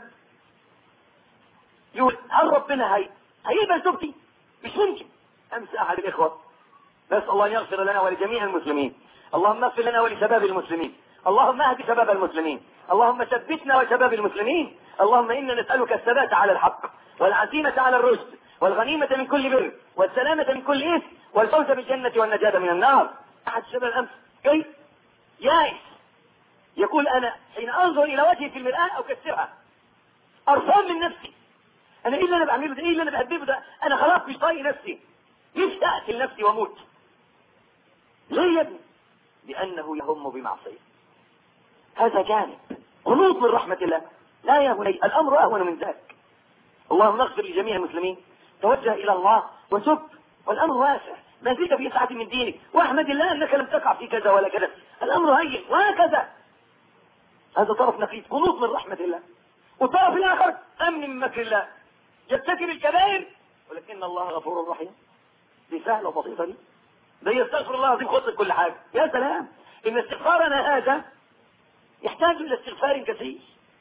يقول هل ربنا هي هيقبل توبتي؟ مش ممكن. أمس أحد الإخوة، نسأل الله أن يغفر لنا ولجميع المسلمين، اللهم اغفر لنا ولشباب المسلمين، اللهم اهد شباب المسلمين، اللهم ثبتنا وشباب المسلمين، اللهم إنا نسألك الثبات على الحق والعزيمة على الرشد والغنيمة من كل بر والسلامة من كل إثم والفوز بالجنة والنجاة من النار. أحد الشباب الأمس كيف يائس يقول أنا حين أنظر إلى وجهي في المرآة أكسرها، أرفان من نفسي، أنا إيه اللي أنا بعمله ده؟ إيه اللي أنا بهببه ده؟ أنا خلاص مش طايق نفسي، نفسي أقتل نفسي وأموت. ليه يا ابني؟ لأنه يهم بمعصية. هذا جانب قنوط من رحمة الله. لا يا بني، الأمر أهون من ذلك. اللهم اغفر لجميع المسلمين، توجه إلى الله وتب، والأمر واسع، ما زلت في ساعة من دينك، واحمد الله أنك لم تقع في كذا ولا كذا، الأمر هين، وهكذا. هذا طرف نقيض، قنوط من رحمة الله. والطرف الآخر أمن من مكر الله، يرتكب الكبائر ولكن الله غفور رحيم. دي سهلة وبسيطة دي، ده يستغفر الله العظيم خطة كل حاجة. يا سلام، إن استغفارنا هذا يحتاج إلى استغفار كثير،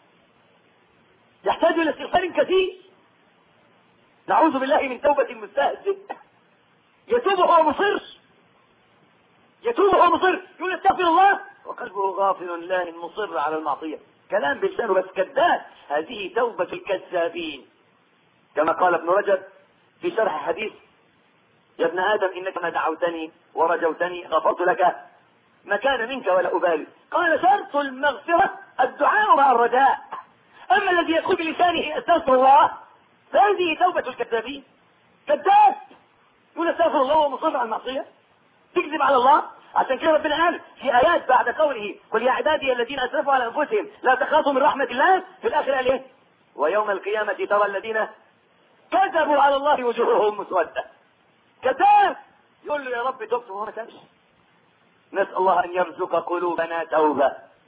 يحتاج إلى استغفار كثير. نعوذ بالله من توبة مستهزئ يتوب وهو مصر، يتوب وهو مصر، يقول استغفر الله وقلبه غافل لا مصر على المعصية، كلام بلسانه بس كذاب. هذه توبة الكذابين، كما قال ابن رجب في شرح حديث: يا ابن آدم إنك ما دعوتني ورجوتني غفرت لك ما كان منك ولا أبالي. قال شرط المغفرة الدعاء مع الرجاء، أما الذي يدخل بلسانه استغفر الله فهذه توبة الكذابين. كذاب يقول استغفر الله ومصر على المعصية، تكذب على الله. عشان كده ربنا قال في آيات بعد قوله قل يا عبادي الذين أسرفوا على أنفسهم لا تخافوا من رحمة الله، في الآخر قال إيه؟ ويوم القيامة ترى الذين كذبوا على الله وجوههم مسودة. كذاب يقول له يا رب تبت وهو ما تبش. نسأل الله أن يرزق قلوبنا توبة.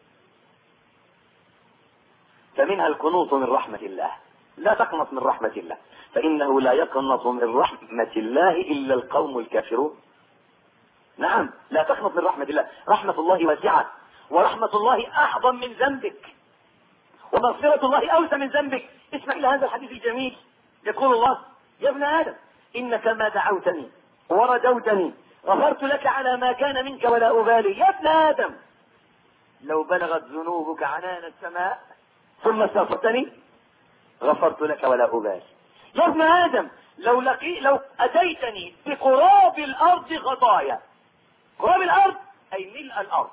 فمنها القنوط من رحمة الله. لا تقنط من رحمة الله، فإنه لا يقنط من رحمة الله إلا القوم الكافرون. نعم، لا تقنط من رحمة الله، رحمة الله واسعة، ورحمة الله أعظم من ذنبك، ومغفرة الله أوسع من ذنبك. اسمع إلى هذا الحديث الجميل، يقول الله: يا ابن آدم إنك ما دعوتني ورجوتني غفرت لك على ما كان منك ولا أبالي. يا ابن آدم لو بلغت ذنوبك عنان السماء ثم استغفرتني غفرت لك ولا أبالي. يا ابن آدم لو لقي لو أتيتني بقراب الأرض خطايا، قراب الأرض أي ملء الأرض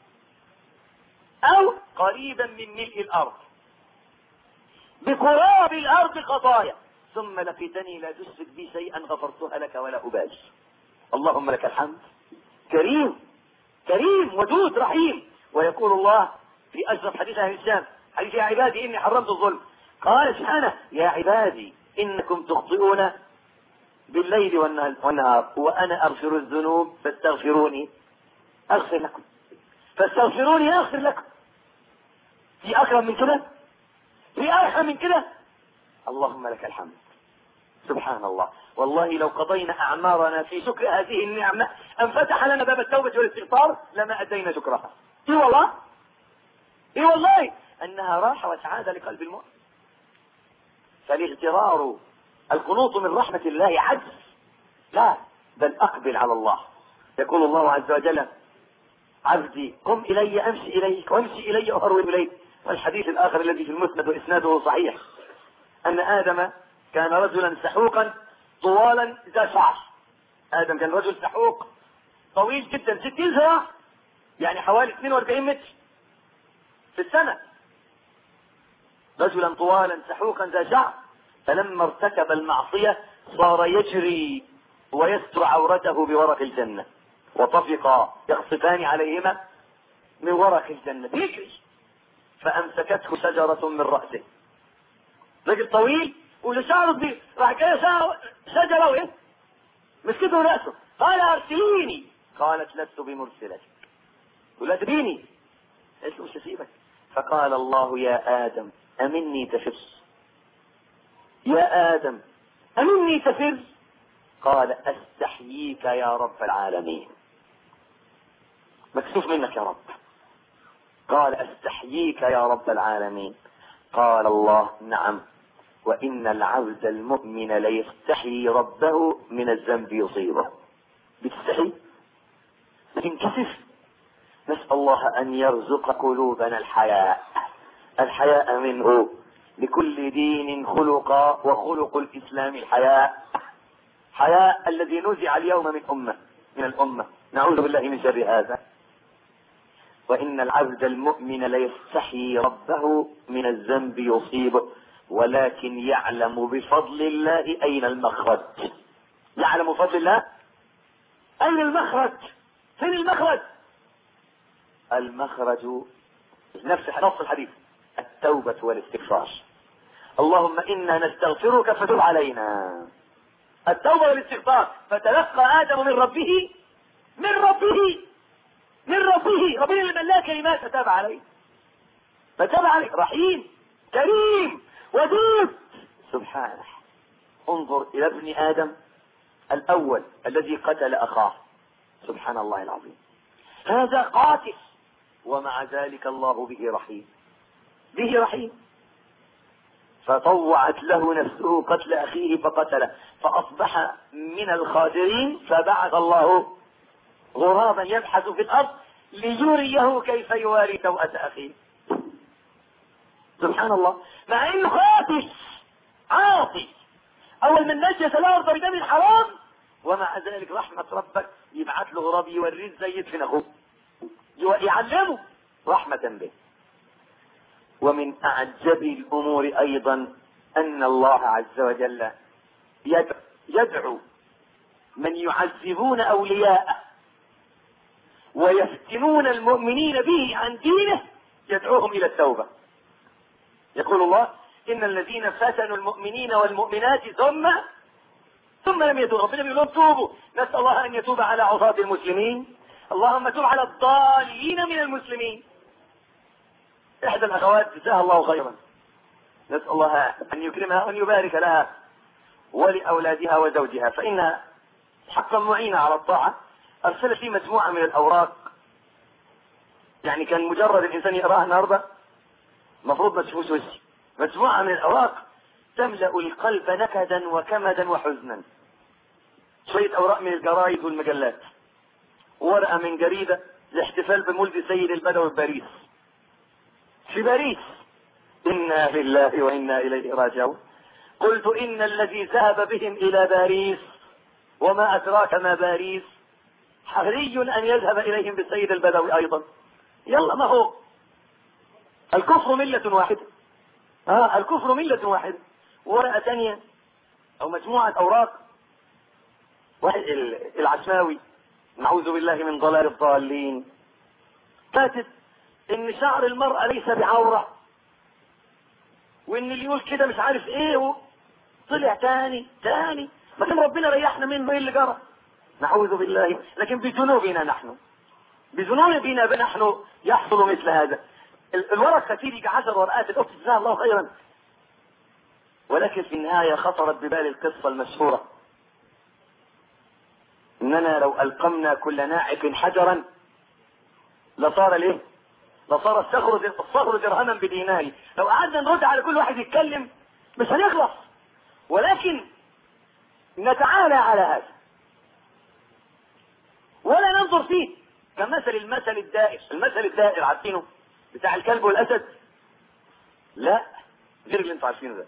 أو قريبا من ملء الأرض، بقراب الأرض خطايا ثم لقيتني لا تشرك بي شيئا غفرتها لك ولا أبالي. اللهم لك الحمد. كريم كريم ودود رحيم. ويقول الله في أشرف حديث أهل الشام، حديث يا عبادي إني حرمت الظلم، قال سبحانه: يا عبادي إنكم تخطئون بالليل والنهار وأنا أغفر الذنوب فاستغفروني أغفر لكم، فاستغفروني أغفر لكم. في أكرم من كده؟ في أرحم من كده؟ اللهم لك الحمد. سبحان الله. والله لو قضينا أعمارنا في شكر هذه النعمة أن فتح لنا باب التوبة والاستغفار لما أدينا شكرها. إيه والله إيه والله أنها راحة وسعادة لقلب المؤمن. فالاغترار القنوط من رحمة الله عجز، لا بل أقبل على الله. يقول الله عز وجل: عبدي قم إلي أمشي إليك وامشي إلي أهرول إليك. والحديث الآخر الذي في المسند وإسناده صحيح أن آدم كان رجلا سحوقا طوالا ذا شعر. آدم كان رجل سحوق طويل جدا، ستين ذراع، يعني حوالي اثنين وأربعين متر في السنة، رجلا طوالا سحوقا ذا شعر. فلما ارتكب المعصية صار يجري ويستر عورته بورق الجنة، وطفقا يخصفان عليهما من ورق الجنة، يجري. فأمسكته شجرة من رأسه، رجل طويل وشعره كبير، راح جاي شجرة وايه مسكته من رأسه، قال: أرسليني. قالت: لست بمرسلتك. ولا تبيني، قالت له: مش هسيبك. فقال الله: يا آدم أمني تفر، يا آدم أمني تفر. قال: أستحييك يا رب العالمين، مكسوف منك يا رب. قال: أستحييك يا رب العالمين. قال الله: نعم، وإن العبد المؤمن ليستحيي ربه من الذنب يصيبه. بتستحي بتنكسف. نسأل الله أن يرزق قلوبنا الحياء، الحياء منه. لكل دين خلق، وخلق الإسلام الحياء. حياء الذي نزع اليوم من أمة من الأمة، نعوذ بالله من شر هذا. وإن العبد المؤمن ليستحيي ربه من الذنب يصيبه، ولكن يعلم بفضل الله أين المخرج. يعلم بفضل الله أين المخرج. فين المخرج؟ المخرج نفس نص الحديث: التوبة والاستغفار. اللهم إنا نستغفرك فتب علينا. التوبة والاستغفار. فتلقى آدم من ربه من ربه من ربه ربنا اللي ملاه كلمات فتاب عليه، فتاب عليه. رحيم كريم ودود سبحانه. انظر إلى ابن آدم الأول الذي قتل أخاه، سبحان الله العظيم، هذا قاتل، ومع ذلك الله به رحيم، به رحيم. فطوعت له نفسه قتل أخيه فقتله، فأصبح من الخاسرين. فبعث الله غرابا يبحث في الأرض ليريه كيف يواري سوءة أخيه. سبحان الله، مع انه خاطئ عاصي، اول من نجس الارض بدم الحرام، ومع ذلك رحمة ربك يبعث له غراب يوريه ازاي يدفن اخوه، يعلمه رحمة به. ومن اعجب الامور ايضا ان الله عز وجل يدعو من يعذبون اولياءه ويفتنون المؤمنين به عن دينه، يدعوهم الى التوبة. يقول الله: إن الذين فتنوا المؤمنين والمؤمنات ثم ثم لم يتوبوا. ربنا بيقول لهم توبوا. نسأل الله أن يتوب على عصاة المسلمين. اللهم تب على الضالين من المسلمين. إحدى الأخوات جزاها الله خيرا، نسأل الله أن يكرمها وأن يبارك لها ولأولادها وزوجها، فإنها حقا معينة على الطاعة. أرسلت لي مجموعة من الأوراق، يعني كان مجرد الإنسان يقراها النهارده مفروض ما تشوفوش وشي. مجموعة من الأوراق تملأ القلب نكدا وكمدا وحزنا. شوية أوراق من الجرايد والمجلات، ورقة من جريدة لاحتفال بمولد سيد البدوي في باريس. في باريس، إنا لله وإنا إليه راجعون. قلت: إن الذي ذهب بهم إلى باريس وما أدراك ما باريس، حري أن يذهب إليهم بالسيد البدوي أيضا. يلا، ما هو الكفر ملة واحدة. اه الكفر ملة واحدة. ورقة ثانية او مجموعة اوراق، واحد العشماوي نعوذ بالله من ضلال الضالين، كاتب ان شعر المرأة ليس بعورة، وان اللي يقول كده مش عارف ايه، طلع تاني تاني. ما كان ربنا ريحنا منه، ايه اللي جرى؟ نعوذ بالله. لكن بذنوبنا نحن بذنوبنا نحن يحصل مثل هذا. الورق كثير، يجي عشر ورقات، الاخت جزاها الله خيرا. ولكن في النهاية خطرت ببالي القصة المشهورة: اننا لو القمنا كل ناعق حجرا لصار ليه؟ لصار الصخر الصخر درهما بدينار. لو قعدنا نرد على كل واحد يتكلم مش هنخلص، ولكن نتعالى على هذا ولا ننظر فيه كمثل المثل الدائر. المثل الدائر عارفينه بتاع الكلب والاسد؟ لا، غير اللي انتوا عارفينه ده.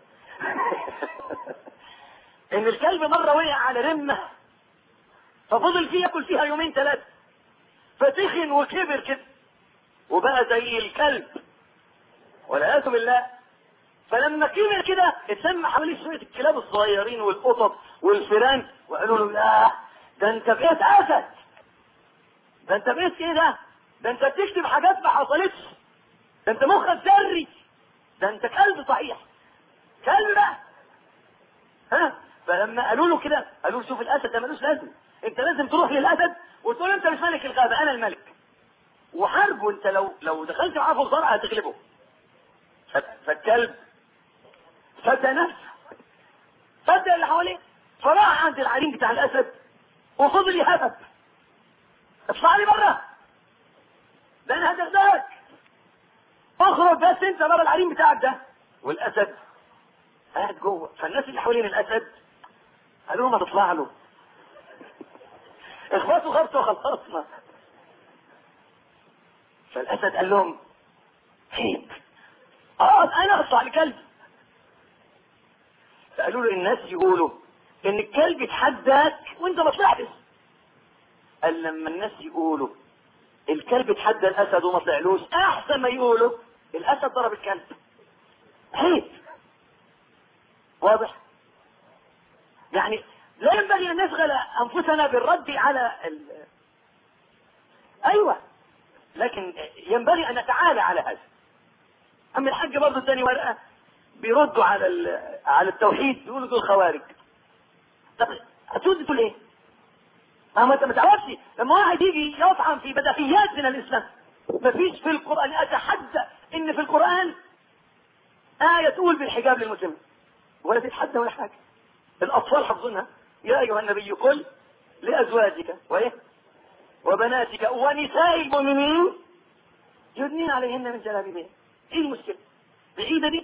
ان الكلب مره وقع على رمه ففضل فيه ياكل فيها يومين ثلاثه، فتخن وكبر كده وبقى زي الكلب والعياذ بالله. فلما كبر كده اتلم حواليه شويه الكلاب الصغيرين والقطط والفيران وقالوا له لا ده انت بقيت اسد، ده انت بقيت ايه ده؟ ده انت بتكتب حاجات ما حصلتش، ده انت مخك ذري، ده انت كلب صحيح، كلب بقى. ها؟ فلما قالوا له كده قالوا له شوف الاسد ده ملوش لازم، انت لازم تروح للاسد وتقول انت مش ملك الغابه، انا الملك، وحاربه. انت لو لو دخلت معاه في الصرع هتغلبه. فالكلب فدى نفسه، فدى اللي حواليه، فراح عند العرين بتاع الاسد وفضل يهبب، اطلع لي بره، ده انا هدغدغك، اخرج بس انت بره العرين بتاعك ده. والاسد قاعد جوه، فالناس اللي حوالين الاسد قالوا له ما تطلع له، اخواته خبطوا خلصنا. فالاسد قال لهم عيب، اه انا اطلع لكلب. فقالوا له الناس يقولوا ان الكلب اتحداك وانت ما طلعتش. قال لما الناس يقولوا الكلب اتحدى الاسد وما طلعلوش احسن ما يقولوا الاسد ضرب الكلب. عيب، واضح؟ يعني لا ينبغي ان نشغل انفسنا بالرد على ال... ايوه، لكن ينبغي ان نتعالى على هذا. اما الحاج برضه الثاني ورقه بيردوا على ال... على التوحيد، بيقولوا دول خوارج. طب هتقول تقول ايه؟ ما انت ما تعرفش لما واحد يجي يطعن في بديهيات من الاسلام. مفيش في القران، اتحدى ان في القران ايه تقول بالحجاب للمسلم ولا تتحدى ولا حاجه. الاطفال حافظينها، يا ايها النبي قل لازواجك وايه وبناتك ونساء المؤمنين يدنين عليهن من جلابيبهن. ايه المشكله؟ بعيده دي.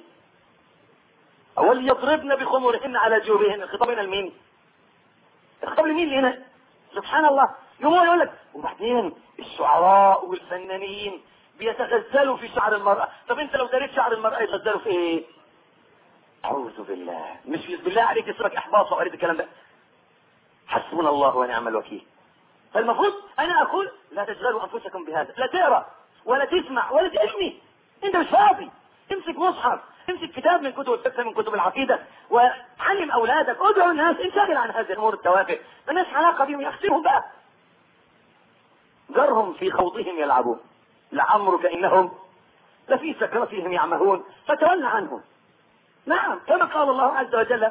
وليضربن بخمورهن على جيوبهن. الخطاب هنا لمين؟ الخطاب لمين اللي هنا؟ سبحان الله. يوم يقول لك وبعدين الشعراء والفنانين بيتغزلوا في شعر المرأة. طب انت لو دريت شعر المرأة يتغزلوا في ايه؟ اعوذ بالله، مش بالله عليك يصيرك احباط وقريت الكلام ده. حسبنا الله ونعم الوكيل. فالمفروض انا اقول لا تشغلوا انفسكم بهذا، لا تقرا ولا تسمع ولا تسمي، انت مش فاضي. امسك مصحف، امسك كتاب من كتب الفقه من كتب العقيده وعلم اولادك، ادعو الناس، انشغل عن هذه الامور التوافه، مالناش علاقه بهم، يحسبهم بقى، ذرهم في خوضهم يلعبون لعمرك انهم لفي سكرتهم يعمهون فتولى عنهم. نعم، كما قال الله عز وجل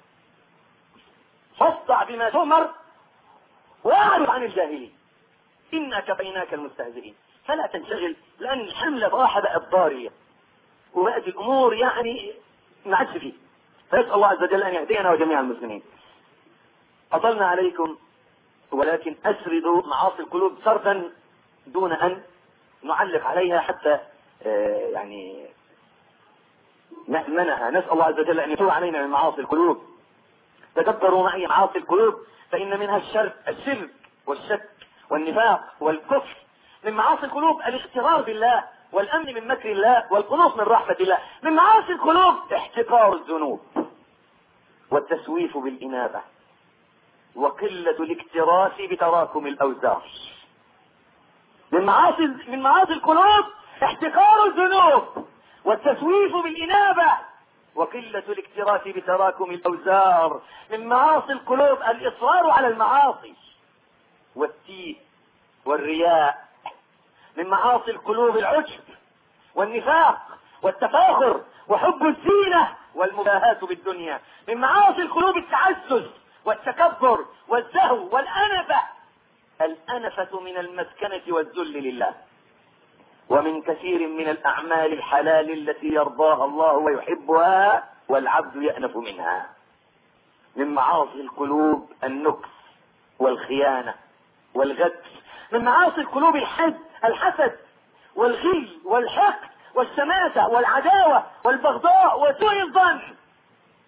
فاصدع بما تؤمر واعرض عن الجاهلين انا كفيناك المستهزئين. فلا تنشغل، لان الحمله راحه بقت ضاريه وبقت الامور يعني ما عادش فيه. فنسال الله عز وجل ان يهدينا وجميع المسلمين. اطلنا عليكم، ولكن اسرد معاصي القلوب سردا دون ان نعلق عليها حتى آه يعني نأمنها. نسأل الله عز وجل ان يتوب علينا من معاصي القلوب. تدبروا معي معاصي القلوب، فان منها الشرك الشرك والشك والنفاق والكفر. من معاصي القلوب الاغترار بالله والامن من مكر الله والقنوط من رحمة الله. من معاصي القلوب احتقار الذنوب والتسويف بالإنابة وقلة الاكتراث بتراكم الأوزار. من معاصي من معاصي القلوب احتقار الذنوب والتسويف بالإنابة وقلة الاكتراث بتراكم الأوزار. من معاصي القلوب الإصرار على المعاصي والتيه والرياء. من معاصي القلوب العجب والنفاق والتفاخر وحب الزينة والمباهاة بالدنيا. من معاصي القلوب التعزز والتكبر والزهو والأنفة. الأنفة من المسكنة والذل لله. ومن كثير من الأعمال الحلال التي يرضاها الله ويحبها والعبد يأنف منها. من معاصي القلوب النكس والخيانة والغدر. من معاصي القلوب الحد الحسد والغل والحقد والشماتة والعداوة والبغضاء وسوء الظن.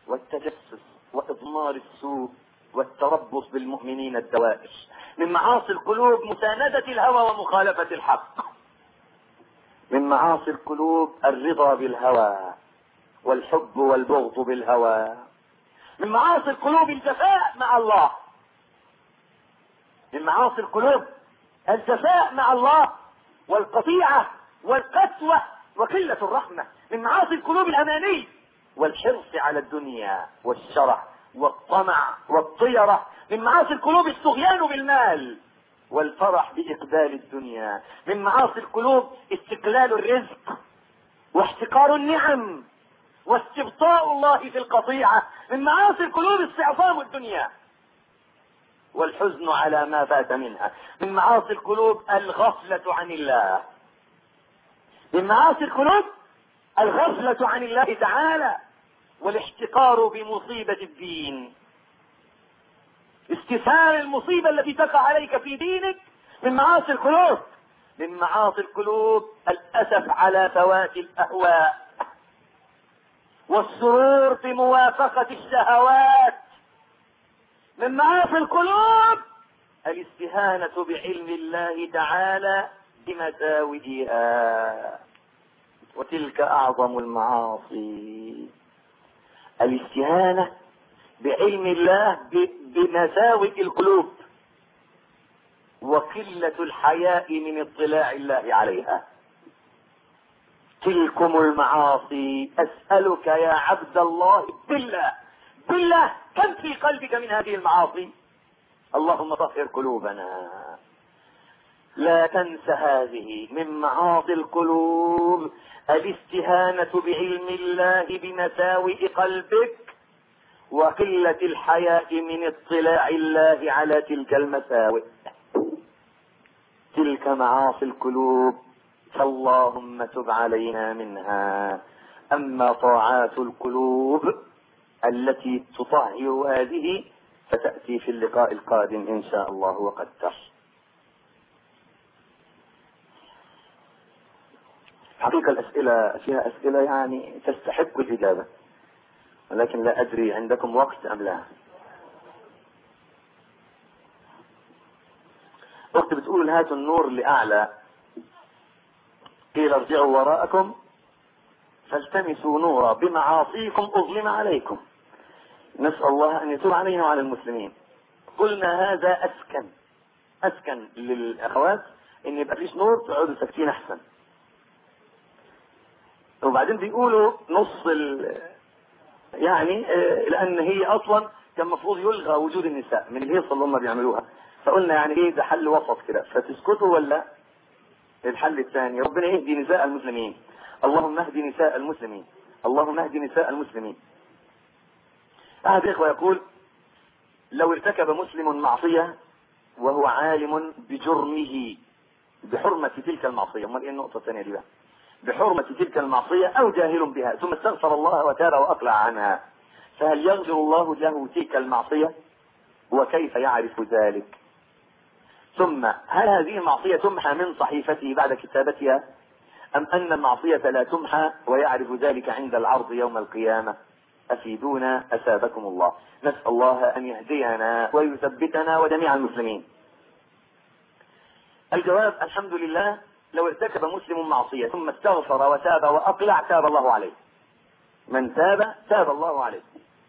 والتجسس وإضمار السوء والتربص بالمؤمنين الدوائر. من معاصي القلوب مساندة الهوى ومخالفة الحق. من معاصي القلوب الرضا بالهوى والحب والبغض بالهوى. من معاصي القلوب الجفاء مع الله. من معاصي القلوب الجفاء مع الله والقطيعة والقسوة وقلة الرحمة. من معاصي القلوب الأماني والحرص على الدنيا والشرع والطمع والطيرة. من معاصي القلوب الطغيان بالمال والفرح بإقبال الدنيا. من معاصي القلوب استقلال الرزق واحتقار النعم واستبطاء الله في القطيعة. من معاصي القلوب استعظام الدنيا والحزن على ما فات منها. من معاصي القلوب الغفلة عن الله. من معاصي القلوب الغفلة عن الله تعالى والاحتقار بمصيبة الدين. استثار المصيبة التي تقع عليك في دينك من معاصي القلوب. من معاصي القلوب الأسف على فوات الأهواء والسرور بموافقة الشهوات. من معاصي القلوب الاستهانة بعلم الله تعالى بمساوئها، وتلك أعظم المعاصي. الاستهانة بعلم الله بمساوئ القلوب وقلة الحياء من اطلاع الله عليها. تلكم المعاصي. أسألك يا عبد الله بالله بالله كم في قلبك من هذه المعاصي؟ اللهم طهر قلوبنا. لا تنس هذه. من معاصي القلوب الاستهانة بعلم الله بمساوئ قلبك وقلة الحياء من اطلاع الله على تلك المساوئ. تلك معاصي القلوب، فاللهم تب علينا منها. أما طاعات القلوب التي تطهر هذه فتأتي في اللقاء القادم إن شاء الله وقدر. حقيقة الأسئلة فيها أسئلة يعني تستحق الإجابة، ولكن لا أدري عندكم وقت أم لا. وقت بتقول هاتوا النور لأعلى، قيل ارجعوا وراءكم فالتمسوا نورا بمعاصيكم أظلم عليكم. نسأل الله أن يتوب علينا وعلى المسلمين. قلنا هذا أسكن أسكن للأخوات إن يبقى فيش نور تقعدوا ساكتين أحسن. وبعدين بيقولوا نص ال... يعني لأن هي أصلا كان المفروض يلغى وجود النساء من الهيصة اللي هم بيعملوها، فقلنا يعني إيه ده حل وسط كده، فتسكتوا ولا الحل الثاني ربنا يهدي نساء المسلمين. اللهم اهدي نساء المسلمين، اللهم اهدي نساء المسلمين. أحد الإخوة يقول لو ارتكب مسلم معصية وهو عالم بجرمه بحرمة تلك المعصية، امال ايه النقطة الثانية دي بقى؟ بحرمة تلك المعصية او جاهل بها ثم استغفر الله وتاب واقلع عنها، فهل يغفر الله له تلك المعصية؟ وكيف يعرف ذلك؟ ثم هل هذه المعصية تمحى من صحيفته بعد كتابتها ام ان المعصية لا تمحى ويعرف ذلك عند العرض يوم القيامة؟ أفيدونا أسابكم الله. نسأل الله أن يهدينا ويثبتنا وجميع المسلمين. الجواب الحمد لله، لو ارتكب مسلم معصية ثم استغفر وتاب وأقلع تاب الله عليه. من تاب تاب الله عليه.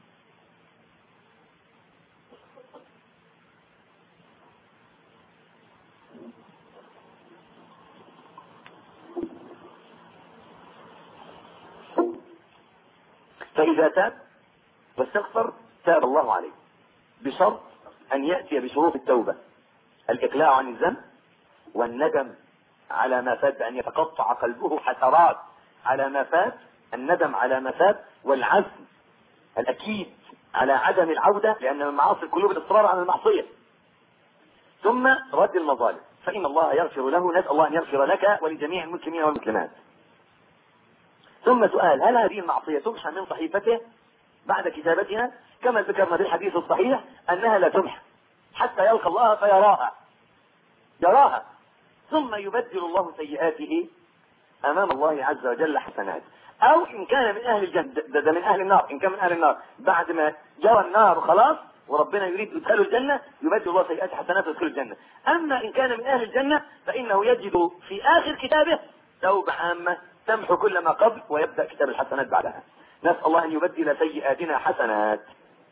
فإذا تاب واستغفر تاب الله عليه، بشرط أن يأتي بشروط التوبة: الإقلاع عن الذنب والندم على ما فات، أن يتقطع قلبه حسرات على ما فات، الندم على ما فات، والعزم الأكيد على عدم العودة، لأن من معاصي القلوب الإصرار على المعصية. ثم رد المظالم، فإن الله يغفر له. نسأل الله أن يغفر لك ولجميع المسلمين والمسلمات. ثم سؤال: هل هذه المعصية تمحى من صحيفته بعد كتابتها؟ كما ذكرنا في الحديث الصحيح أنها لا تمحى حتى يلقى الله فيراها يراها ثم يبدل الله سيئاته أمام الله عز وجل حسنات. او ان كان من اهل الجنة، ده, ده من اهل النار، ان كان من اهل النار بعد ما جرى النار وخلاص وربنا يريد يدخله الجنة يبدل الله سيئات حسنات ويدخله الجنة. اما ان كان من اهل الجنة فانه يجد في اخر كتابه توبة عامة تمحو كل ما قبل ويبدأ كتاب الحسنات بعدها. نسأل الله ان يبدل سيئاتنا حسنات.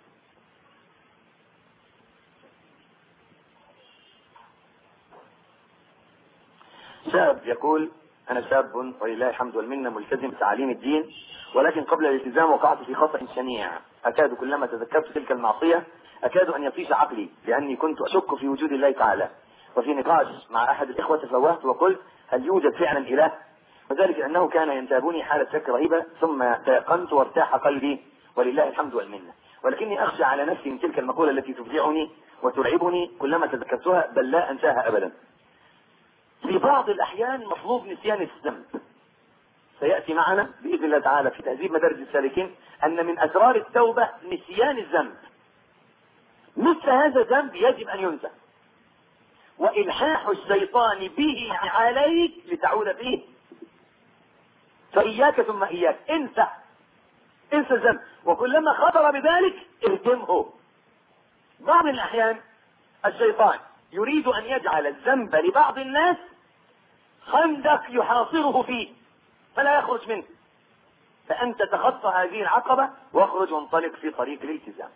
شاب يقول: انا شاب ولله الحمد والمنة ملتزم بتعاليم الدين، ولكن قبل الالتزام وقعت في خطأ شنيع اكاد كلما تذكرت تلك المعصية اكاد ان يطيش عقلي، لاني كنت اشك في وجود الله تعالى. وفي نقاش مع احد الاخوة تفوهت وقلت: هل يوجد فعلا اله؟ وذلك انه كان ينتابني حالة شك رهيبة، ثم تيقنت وارتاح قلبي ولله الحمد والمنة. ولكني اخشى على نفسي من تلك المقولة التي تفزعني وترعبني كلما تذكرتها، بل لا انساها ابدا. في بعض الأحيان مطلوب نسيان الذنب. سيأتي معنا بإذن الله تعالى في تهذيب مدارج السالكين أن من أسرار التوبة نسيان الذنب. مثل هذا الذنب يجب أن ينسى، وإلحاح الشيطان به عليك لتعود فيه. فإياك ثم إياك، انسى انسى الذنب، وكلما خطر بذلك اهدمه. بعض الأحيان الشيطان يريد أن يجعل الذنب لبعض الناس خندق يحاصره فيه فلا يخرج منه، فأنت تخطى هذه العقبة واخرج وانطلق في طريق الالتزام.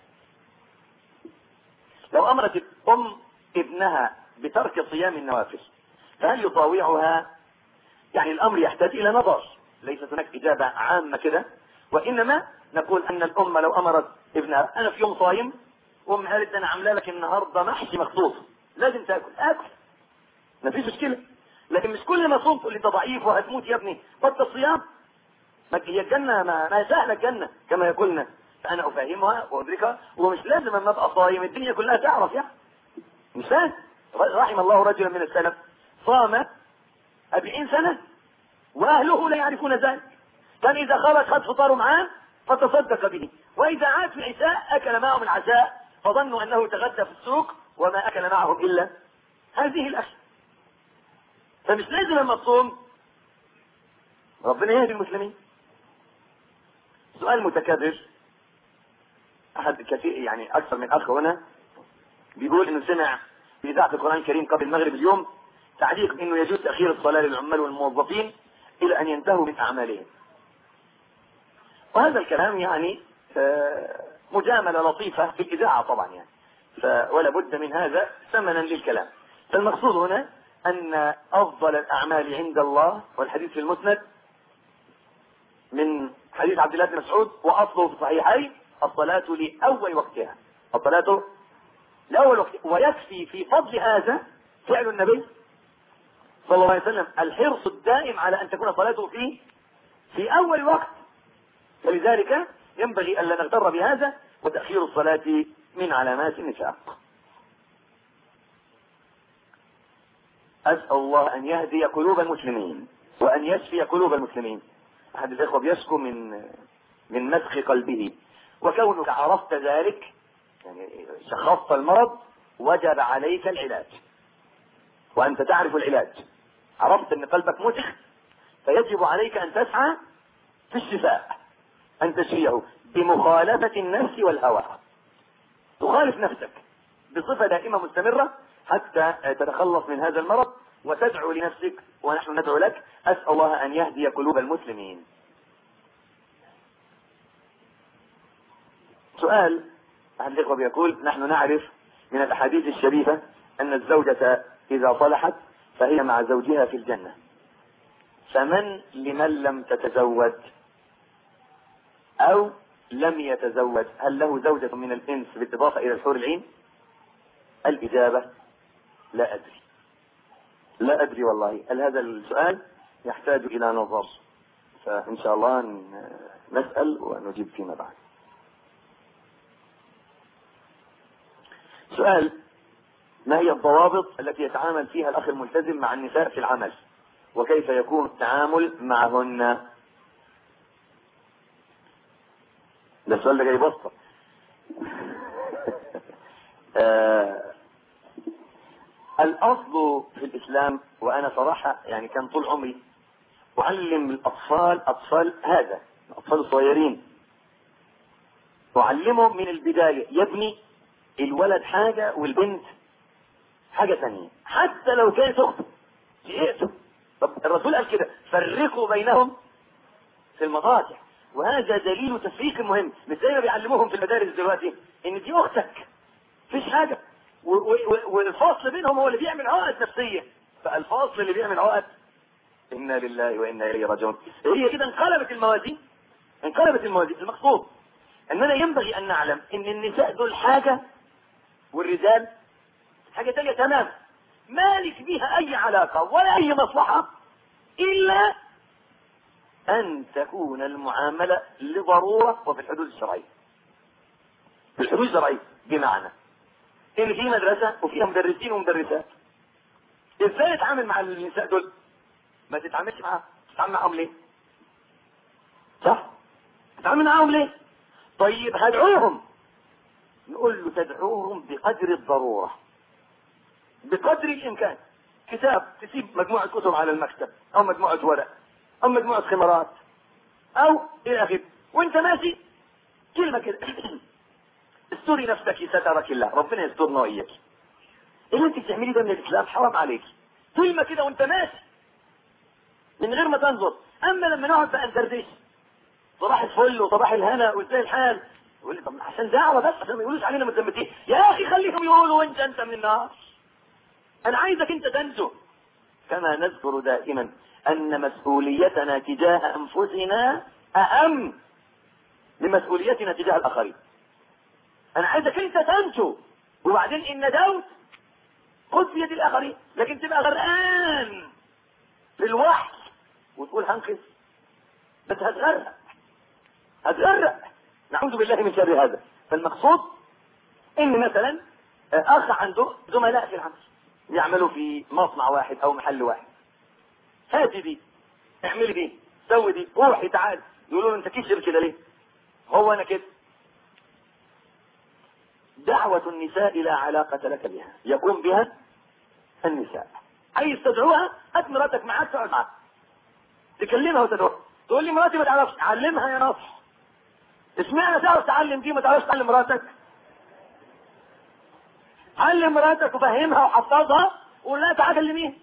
لو أمرت الأم ابنها بترك صيام النوافل فهل يطاوعها؟ يعني الأمر يحتاج إلى نظر، ليست هناك إجابة عامة كده، وإنما نقول أن الأم لو أمرت ابنها: أنا في يوم صايم وأم قالت أنا عاملة لك النهاردة محشي مخصوص لازم تاكل، اكل مفيش مشكله. لكن مش كل ما صمت تقول لي ده ضعيف وهتموت يا ابني بطل الصيام. هي الجنه ما, ما سهله الجنه كما يقولنا، فانا افهمها وادركها، ومش لازم اما ابقى صايم الدنيا كلها تعرف يعني. مش فاهم. رحم الله رجلا من السلف صام أربعين سنه واهله لا يعرفون ذلك، كان اذا خرج خد فطاره معاه فتصدق به، واذا عاد في العشاء اكل معهم العشاء فظنوا انه تغدى في السوق وما اكل معهم الا هذه الاشياء. فمش لازم لما تصوم. ربنا يهدي المسلمين. سؤال متكرر، احد كثير يعني اكثر من اخ هنا بيقول انه سمع في اذاعه القران الكريم قبل المغرب اليوم تعليق انه يجوز تاخير الصلاه للعمال والموظفين الى ان ينتهوا من اعمالهم. وهذا الكلام يعني مجامله لطيفه في الاذاعه طبعا يعني، ولا بد من هذا ثمنا للكلام. فالمقصود هنا ان افضل الاعمال عند الله، والحديث في المسند من حديث عبد الله بن مسعود واصله في الصحيحين: الصلاة لأول وقتها، الصلاة لأول وقتها. ويكفي في فضل هذا فعل النبي صلى الله عليه وسلم الحرص الدائم على ان تكون صلاته في في اول وقت. فلذلك ينبغي الا نغتر بهذا، وتأخير الصلاة من علامات النفاق. أسأل الله أن يهدي قلوب المسلمين وأن يشفي قلوب المسلمين. أحد الإخوة بيشكو من من مسخ قلبه، وكونك عرفت ذلك يعني شخصت المرض وجب عليك العلاج، وأنت تعرف العلاج، عرفت أن قلبك مسخ فيجب عليك أن تسعى في الشفاء، أن تشفيه بمخالفة النفس والهوى. تخالف نفسك بصفة دائمة مستمرة حتى تتخلص من هذا المرض وتدعو لنفسك ونحن ندعو لك. أسأل الله أن يهدي قلوب المسلمين. سؤال أحد الإخوة بيقول: نحن نعرف من الأحاديث الشريفة أن الزوجة إذا صلحت فهي مع زوجها في الجنة، فمن لمن لم تتزوج أو لم يتزوج هل له زوجة من الإنس بالإضافة إلى الحور العين؟ الإجابة: لا أدري لا أدري والله. هذا السؤال يحتاج إلى نظر، فإن شاء الله نسأل ونجيب فيما بعد. سؤال: ما هي الضوابط التي يتعامل فيها الأخ الملتزم مع النساء في العمل، وكيف يكون التعامل معهن؟ ده السؤال ده جاي بسطة. آه الأصل في الإسلام، وأنا صراحة يعني كان طول عمري أعلم الأطفال، أطفال هذا الأطفال الصغيرين، أعلمهم من البداية يا ابني الولد حاجة والبنت حاجة ثانية، حتى لو كانت أخته شئته. طب الرسول قال كده فرقوا بينهم في المضاجع، وهذا دليل تفريق مهم. مش زي ما بيعلموهم في المدارس دلوقتي ان دي اختك مفيش حاجة، والفاصل بينهم هو اللي بيعمل عقد نفسية. فالفاصل اللي بيعمل عقد، انا لله وانا اليه راجعون. هي كده انقلبت الموازين، انقلبت الموازين. المقصود اننا ينبغي ان نعلم ان النساء دول حاجة والرجال حاجة تانية تمام، مالك بيها اي علاقة ولا اي مصلحة الا ان تكون المعاملة لضرورة وفي الحدود الشرعية. في الحدود الشرعية بمعنى ان في مدرسة وفيها مدرسين ومدرسات، ازاي نتعامل مع النساء دول؟ ما تتعاملش معاهم. تتعامل معاهم ليه؟ صح؟ تتعامل معاهم ليه؟ طيب هدعوهم، نقول له تدعوهم بقدر الضرورة، بقدر الامكان. كتاب، تسيب مجموعة كتب على المكتب او مجموعة ورق او مجموعة خمارات او الى اخره، وانت ماشي كلمة كده استوري نفسك سترك الله، ربنا يسترنا واياك. اللي انت بتعملي ده من الاسلام حرام عليك. كلمة كده وانت ماشي من غير ما تنظر. اما لما نقعد بقى ندردش صباح الفل وصباح الهنا وازاي الحال، يقول لي طب عشان دعوة بس عشان ما يقولوش علينا متزمتين. يا اخي خليهم يقولوا وانت انت من النار. انا عايزك انت تنجو. كما نذكر دائما ان مسؤوليتنا تجاه انفسنا اهم من مسؤوليتنا تجاه الاخرين. انا عايزك انت تنجو، وبعدين ان ندوت خذ بيد الاخرين. لكن تبقى غرقان في الوحي وتقول هنقذ، بس هتغرق هتغرق نعوذ بالله من شر هذا. فالمقصود ان مثلا اخ عنده زملاء في العمل يعملوا في مصنع واحد او محل واحد، هاتي دي اعملي دي سوي دي روحي تعال، يقولوا له انت كشر كده ليه؟ هو انا كده. دعوة النساء لا علاقة لك بها، يقوم بها النساء. عايز تدعوها هات مراتك معاك تقعد معاك تكلمها وتدعوها. تقول لي مراتي ما تعرفش، علمها يا نصح. اشمعنى تعرف تعلم دي ما تعرفش تعلم مراتك؟ علم مراتك وفهمها وحفظها وقول لها تعالى كلميها.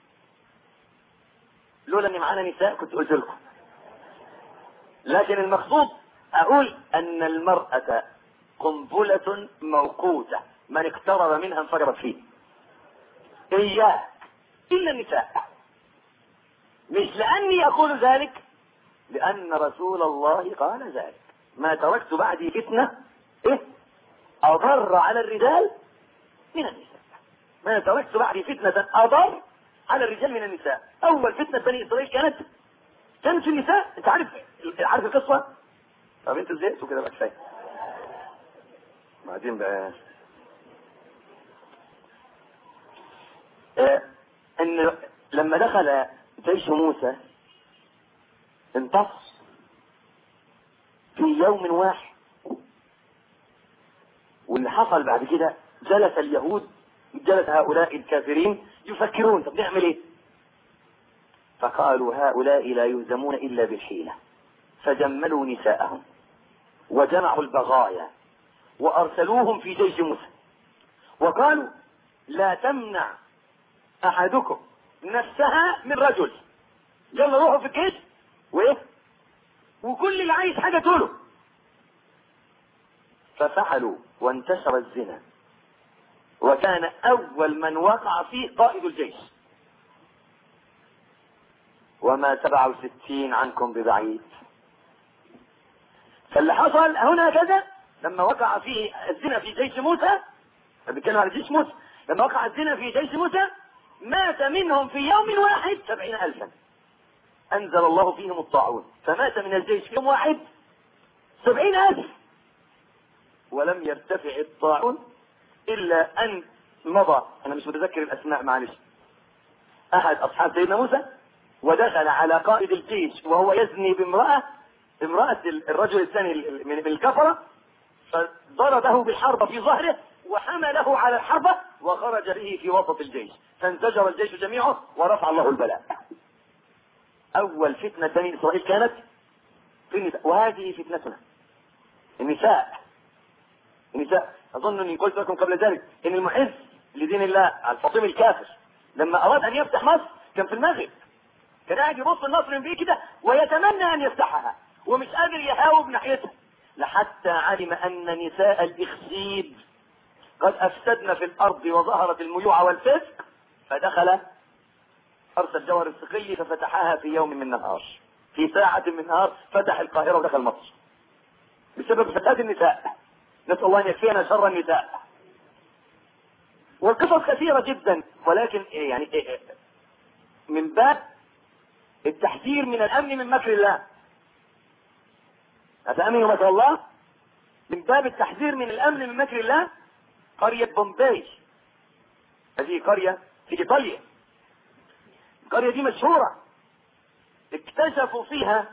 لولا ان معانا نساء كنت قلت لكم. لكن المقصود اقول ان المرأة قنبلة موقوتة، من اقترب منها انفجرت فيه. اياك الا النساء. مش لاني اقول ذلك، لان رسول الله قال ذلك. ما تركت بعدي فتنة ايه اضر على الرجال من النساء. ما تركت بعدي فتنة اضر على الرجال من النساء. اول فتنة بني اسرائيل كانت كانت في النساء. انت عارف عارف القصة؟ طب انت زهقت وكده بقى كفايه. بعدين بقى اه ان لما دخل جيش موسى انتصر في يوم واحد، واللي حصل بعد كده جلس اليهود، جلس هؤلاء الكافرين يفكرون طب نعمل ايه؟ فقالوا هؤلاء لا يهزمون الا بالحيلة، فجملوا نساءهم وجمعوا البغايا وارسلوهم في جيش موسى وقالوا لا تمنع احدكم نفسها من رجل، يلا روحوا في الجيش وايه وكل اللي عايز حاجة تقوله. ففعلوا وانتشر الزنا، وكان اول من وقع فيه قائد الجيش. وما سبع وستين عنكم ببعيد. فاللي حصل هنا كذا لما وقع فيه الزنا في جيش موسى، بيتكلم على جيش موسى، لما وقع الزنا في جيش موسى مات منهم في يوم واحد سبعين ألفا. أنزل الله فيهم الطاعون فمات من الجيش في يوم واحد سبعين ألف، ولم يرتفع الطاعون إلا أن مضى، أنا مش متذكر الأسماء معلش، أحد أصحاب سيدنا موسى ودخل على قائد الجيش وهو يزني بامرأة، امرأة الرجل الثاني من الكفرة، فضربه بالحربة في ظهره وحمله على الحربة وخرج به في وسط الجيش، فانفجر الجيش جميعه ورفع الله البلاء. اول فتنة بني اسرائيل كانت في النساء، وهذه فتنتنا النساء. النساء اظن اني قلت لكم قبل ذلك ان المعز لدين الله الفاطمي الكافر لما اراد ان يفتح مصر كان في المغرب، كان قاعد يبص النصر من بيه كده ويتمنى ان يفتحها ومش قادر يهاوب ناحيتها، لحتى علم ان نساء الاخسيد قد افسدن في الارض وظهرت الميوعة والفسق، فدخل ارسل جوهر الصقلي ففتحها في يوم من نهار، في ساعة من نهار فتح القاهرة ودخل مصر بسبب فساد النساء. نسأل الله ان يكفينا شر النساء. والقصص كثيرة جدا، ولكن يعني من باب التحذير من الامن من مكر الله، أتأمنوا مكر الله؟ من باب التحذير من الامن من مكر الله قرية بومباي، هذه قرية في ايطاليا. القرية دي مشهورة، اكتشفوا فيها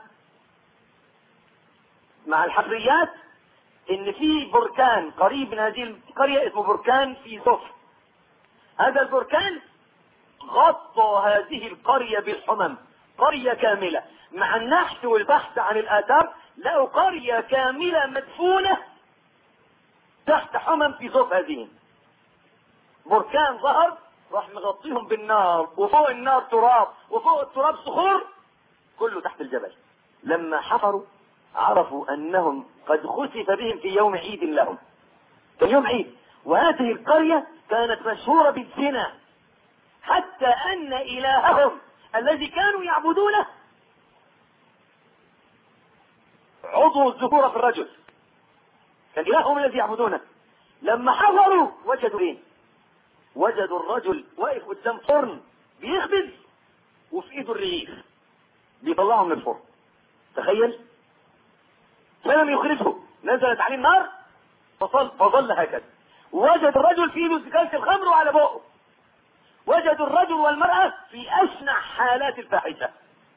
مع الحفريات ان في بركان قريب من هذه القرية اسمه بركان في صفر. هذا البركان غطى هذه القرية بالحمم، قرية كاملة. مع النحت والبحث عن الآثار لقوا قرية كاملة مدفونة تحت حمم في صف هذه. بركان ظهر راح مغطيهم بالنار، وفوق النار تراب، وفوق التراب صخور، كله تحت الجبل. لما حفروا عرفوا انهم قد خسف بهم في يوم عيد لهم، كان يوم عيد، وهذه القرية كانت مشهورة بالزنا، حتى ان الههم الذي كانوا يعبدونه عضو الذكورة في الرجل، كان الههم الذي يعبدونه. لما حفروا وجدوا ايه؟ وجدوا الرجل واقف قدام فرن بيخبز وفي ايده الرغيف بيطلعه من الفرن، تخيل. فلم يخرجه، نزلت عليه النار فظل, فظل هكذا. وجد الرجل في ايده كاس الخمر وعلى بقه. وجدوا الرجل والمرأة في اشنع حالات الفاحشة،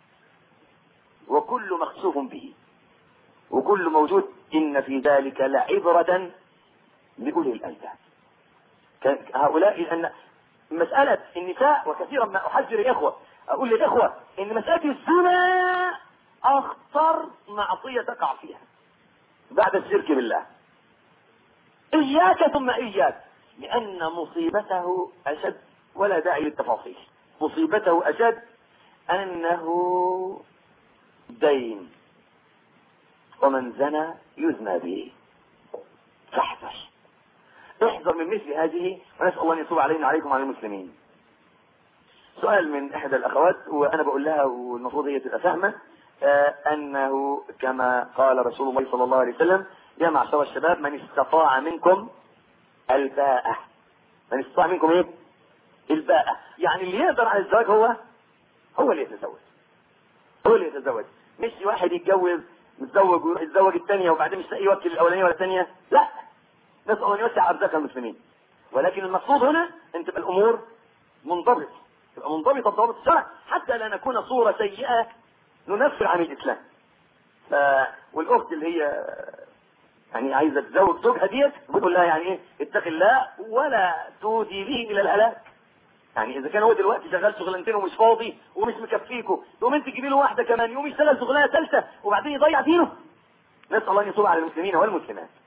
وكل مخسوف به وكل موجود. ان في ذلك لعبرة لأولي الألباب. هؤلاء أن مسألة النساء، وكثيرا ما أحذر الإخوة أقول للإخوة إن مسألة الزنا أخطر معصية تقع فيها بعد الشرك بالله. إياك ثم إياك، لأن مصيبته أشد، ولا داعي للتفاصيل. مصيبته أشد أنه دين، ومن زنى يزنى به، فاحذر احذر من مثل هذه، ونسأل الله أن يتوب علينا وعليكم وعلى المسلمين. سؤال من إحدى الأخوات وأنا بقول لها والمفروض هي تبقى فاهمة، آه أنه كما قال رسول الله صلى الله عليه وسلم: يا معشر الشباب من استطاع منكم الباءة. من استطاع منكم إيه؟ الباءة، يعني اللي يقدر على الزواج هو هو اللي يتزوج، هو اللي يتزوج، مش واحد يتجوز متزوج ويروح يتزوج الثانية وبعدين مش لاقي يوكل الأولانية ولا الثانية، لا، نسأل الله أن يوسع أرزاق المسلمين. ولكن المقصود هنا أن تبقى الأمور منضبطة، تبقى منضبطة بضوابط الشرع، حتى لا نكون صورة سيئة ننفر عن الإسلام. ف... والأخت اللي هي يعني عايزة تزوج زوجها ديت بتقول لها يعني إيه؟ اتق الله ولا تودي به إلى الهلاك. يعني إذا كان هو دلوقتي شغال شغلانتين ومش فاضي ومش مكفيكوا، يقوم أنت تجيبي له واحدة كمان يقوم يشتغل شغلانة ثالثة وبعدين يضيع دينه. نسأل الله أن يتوب على المسلمين والمسلمات.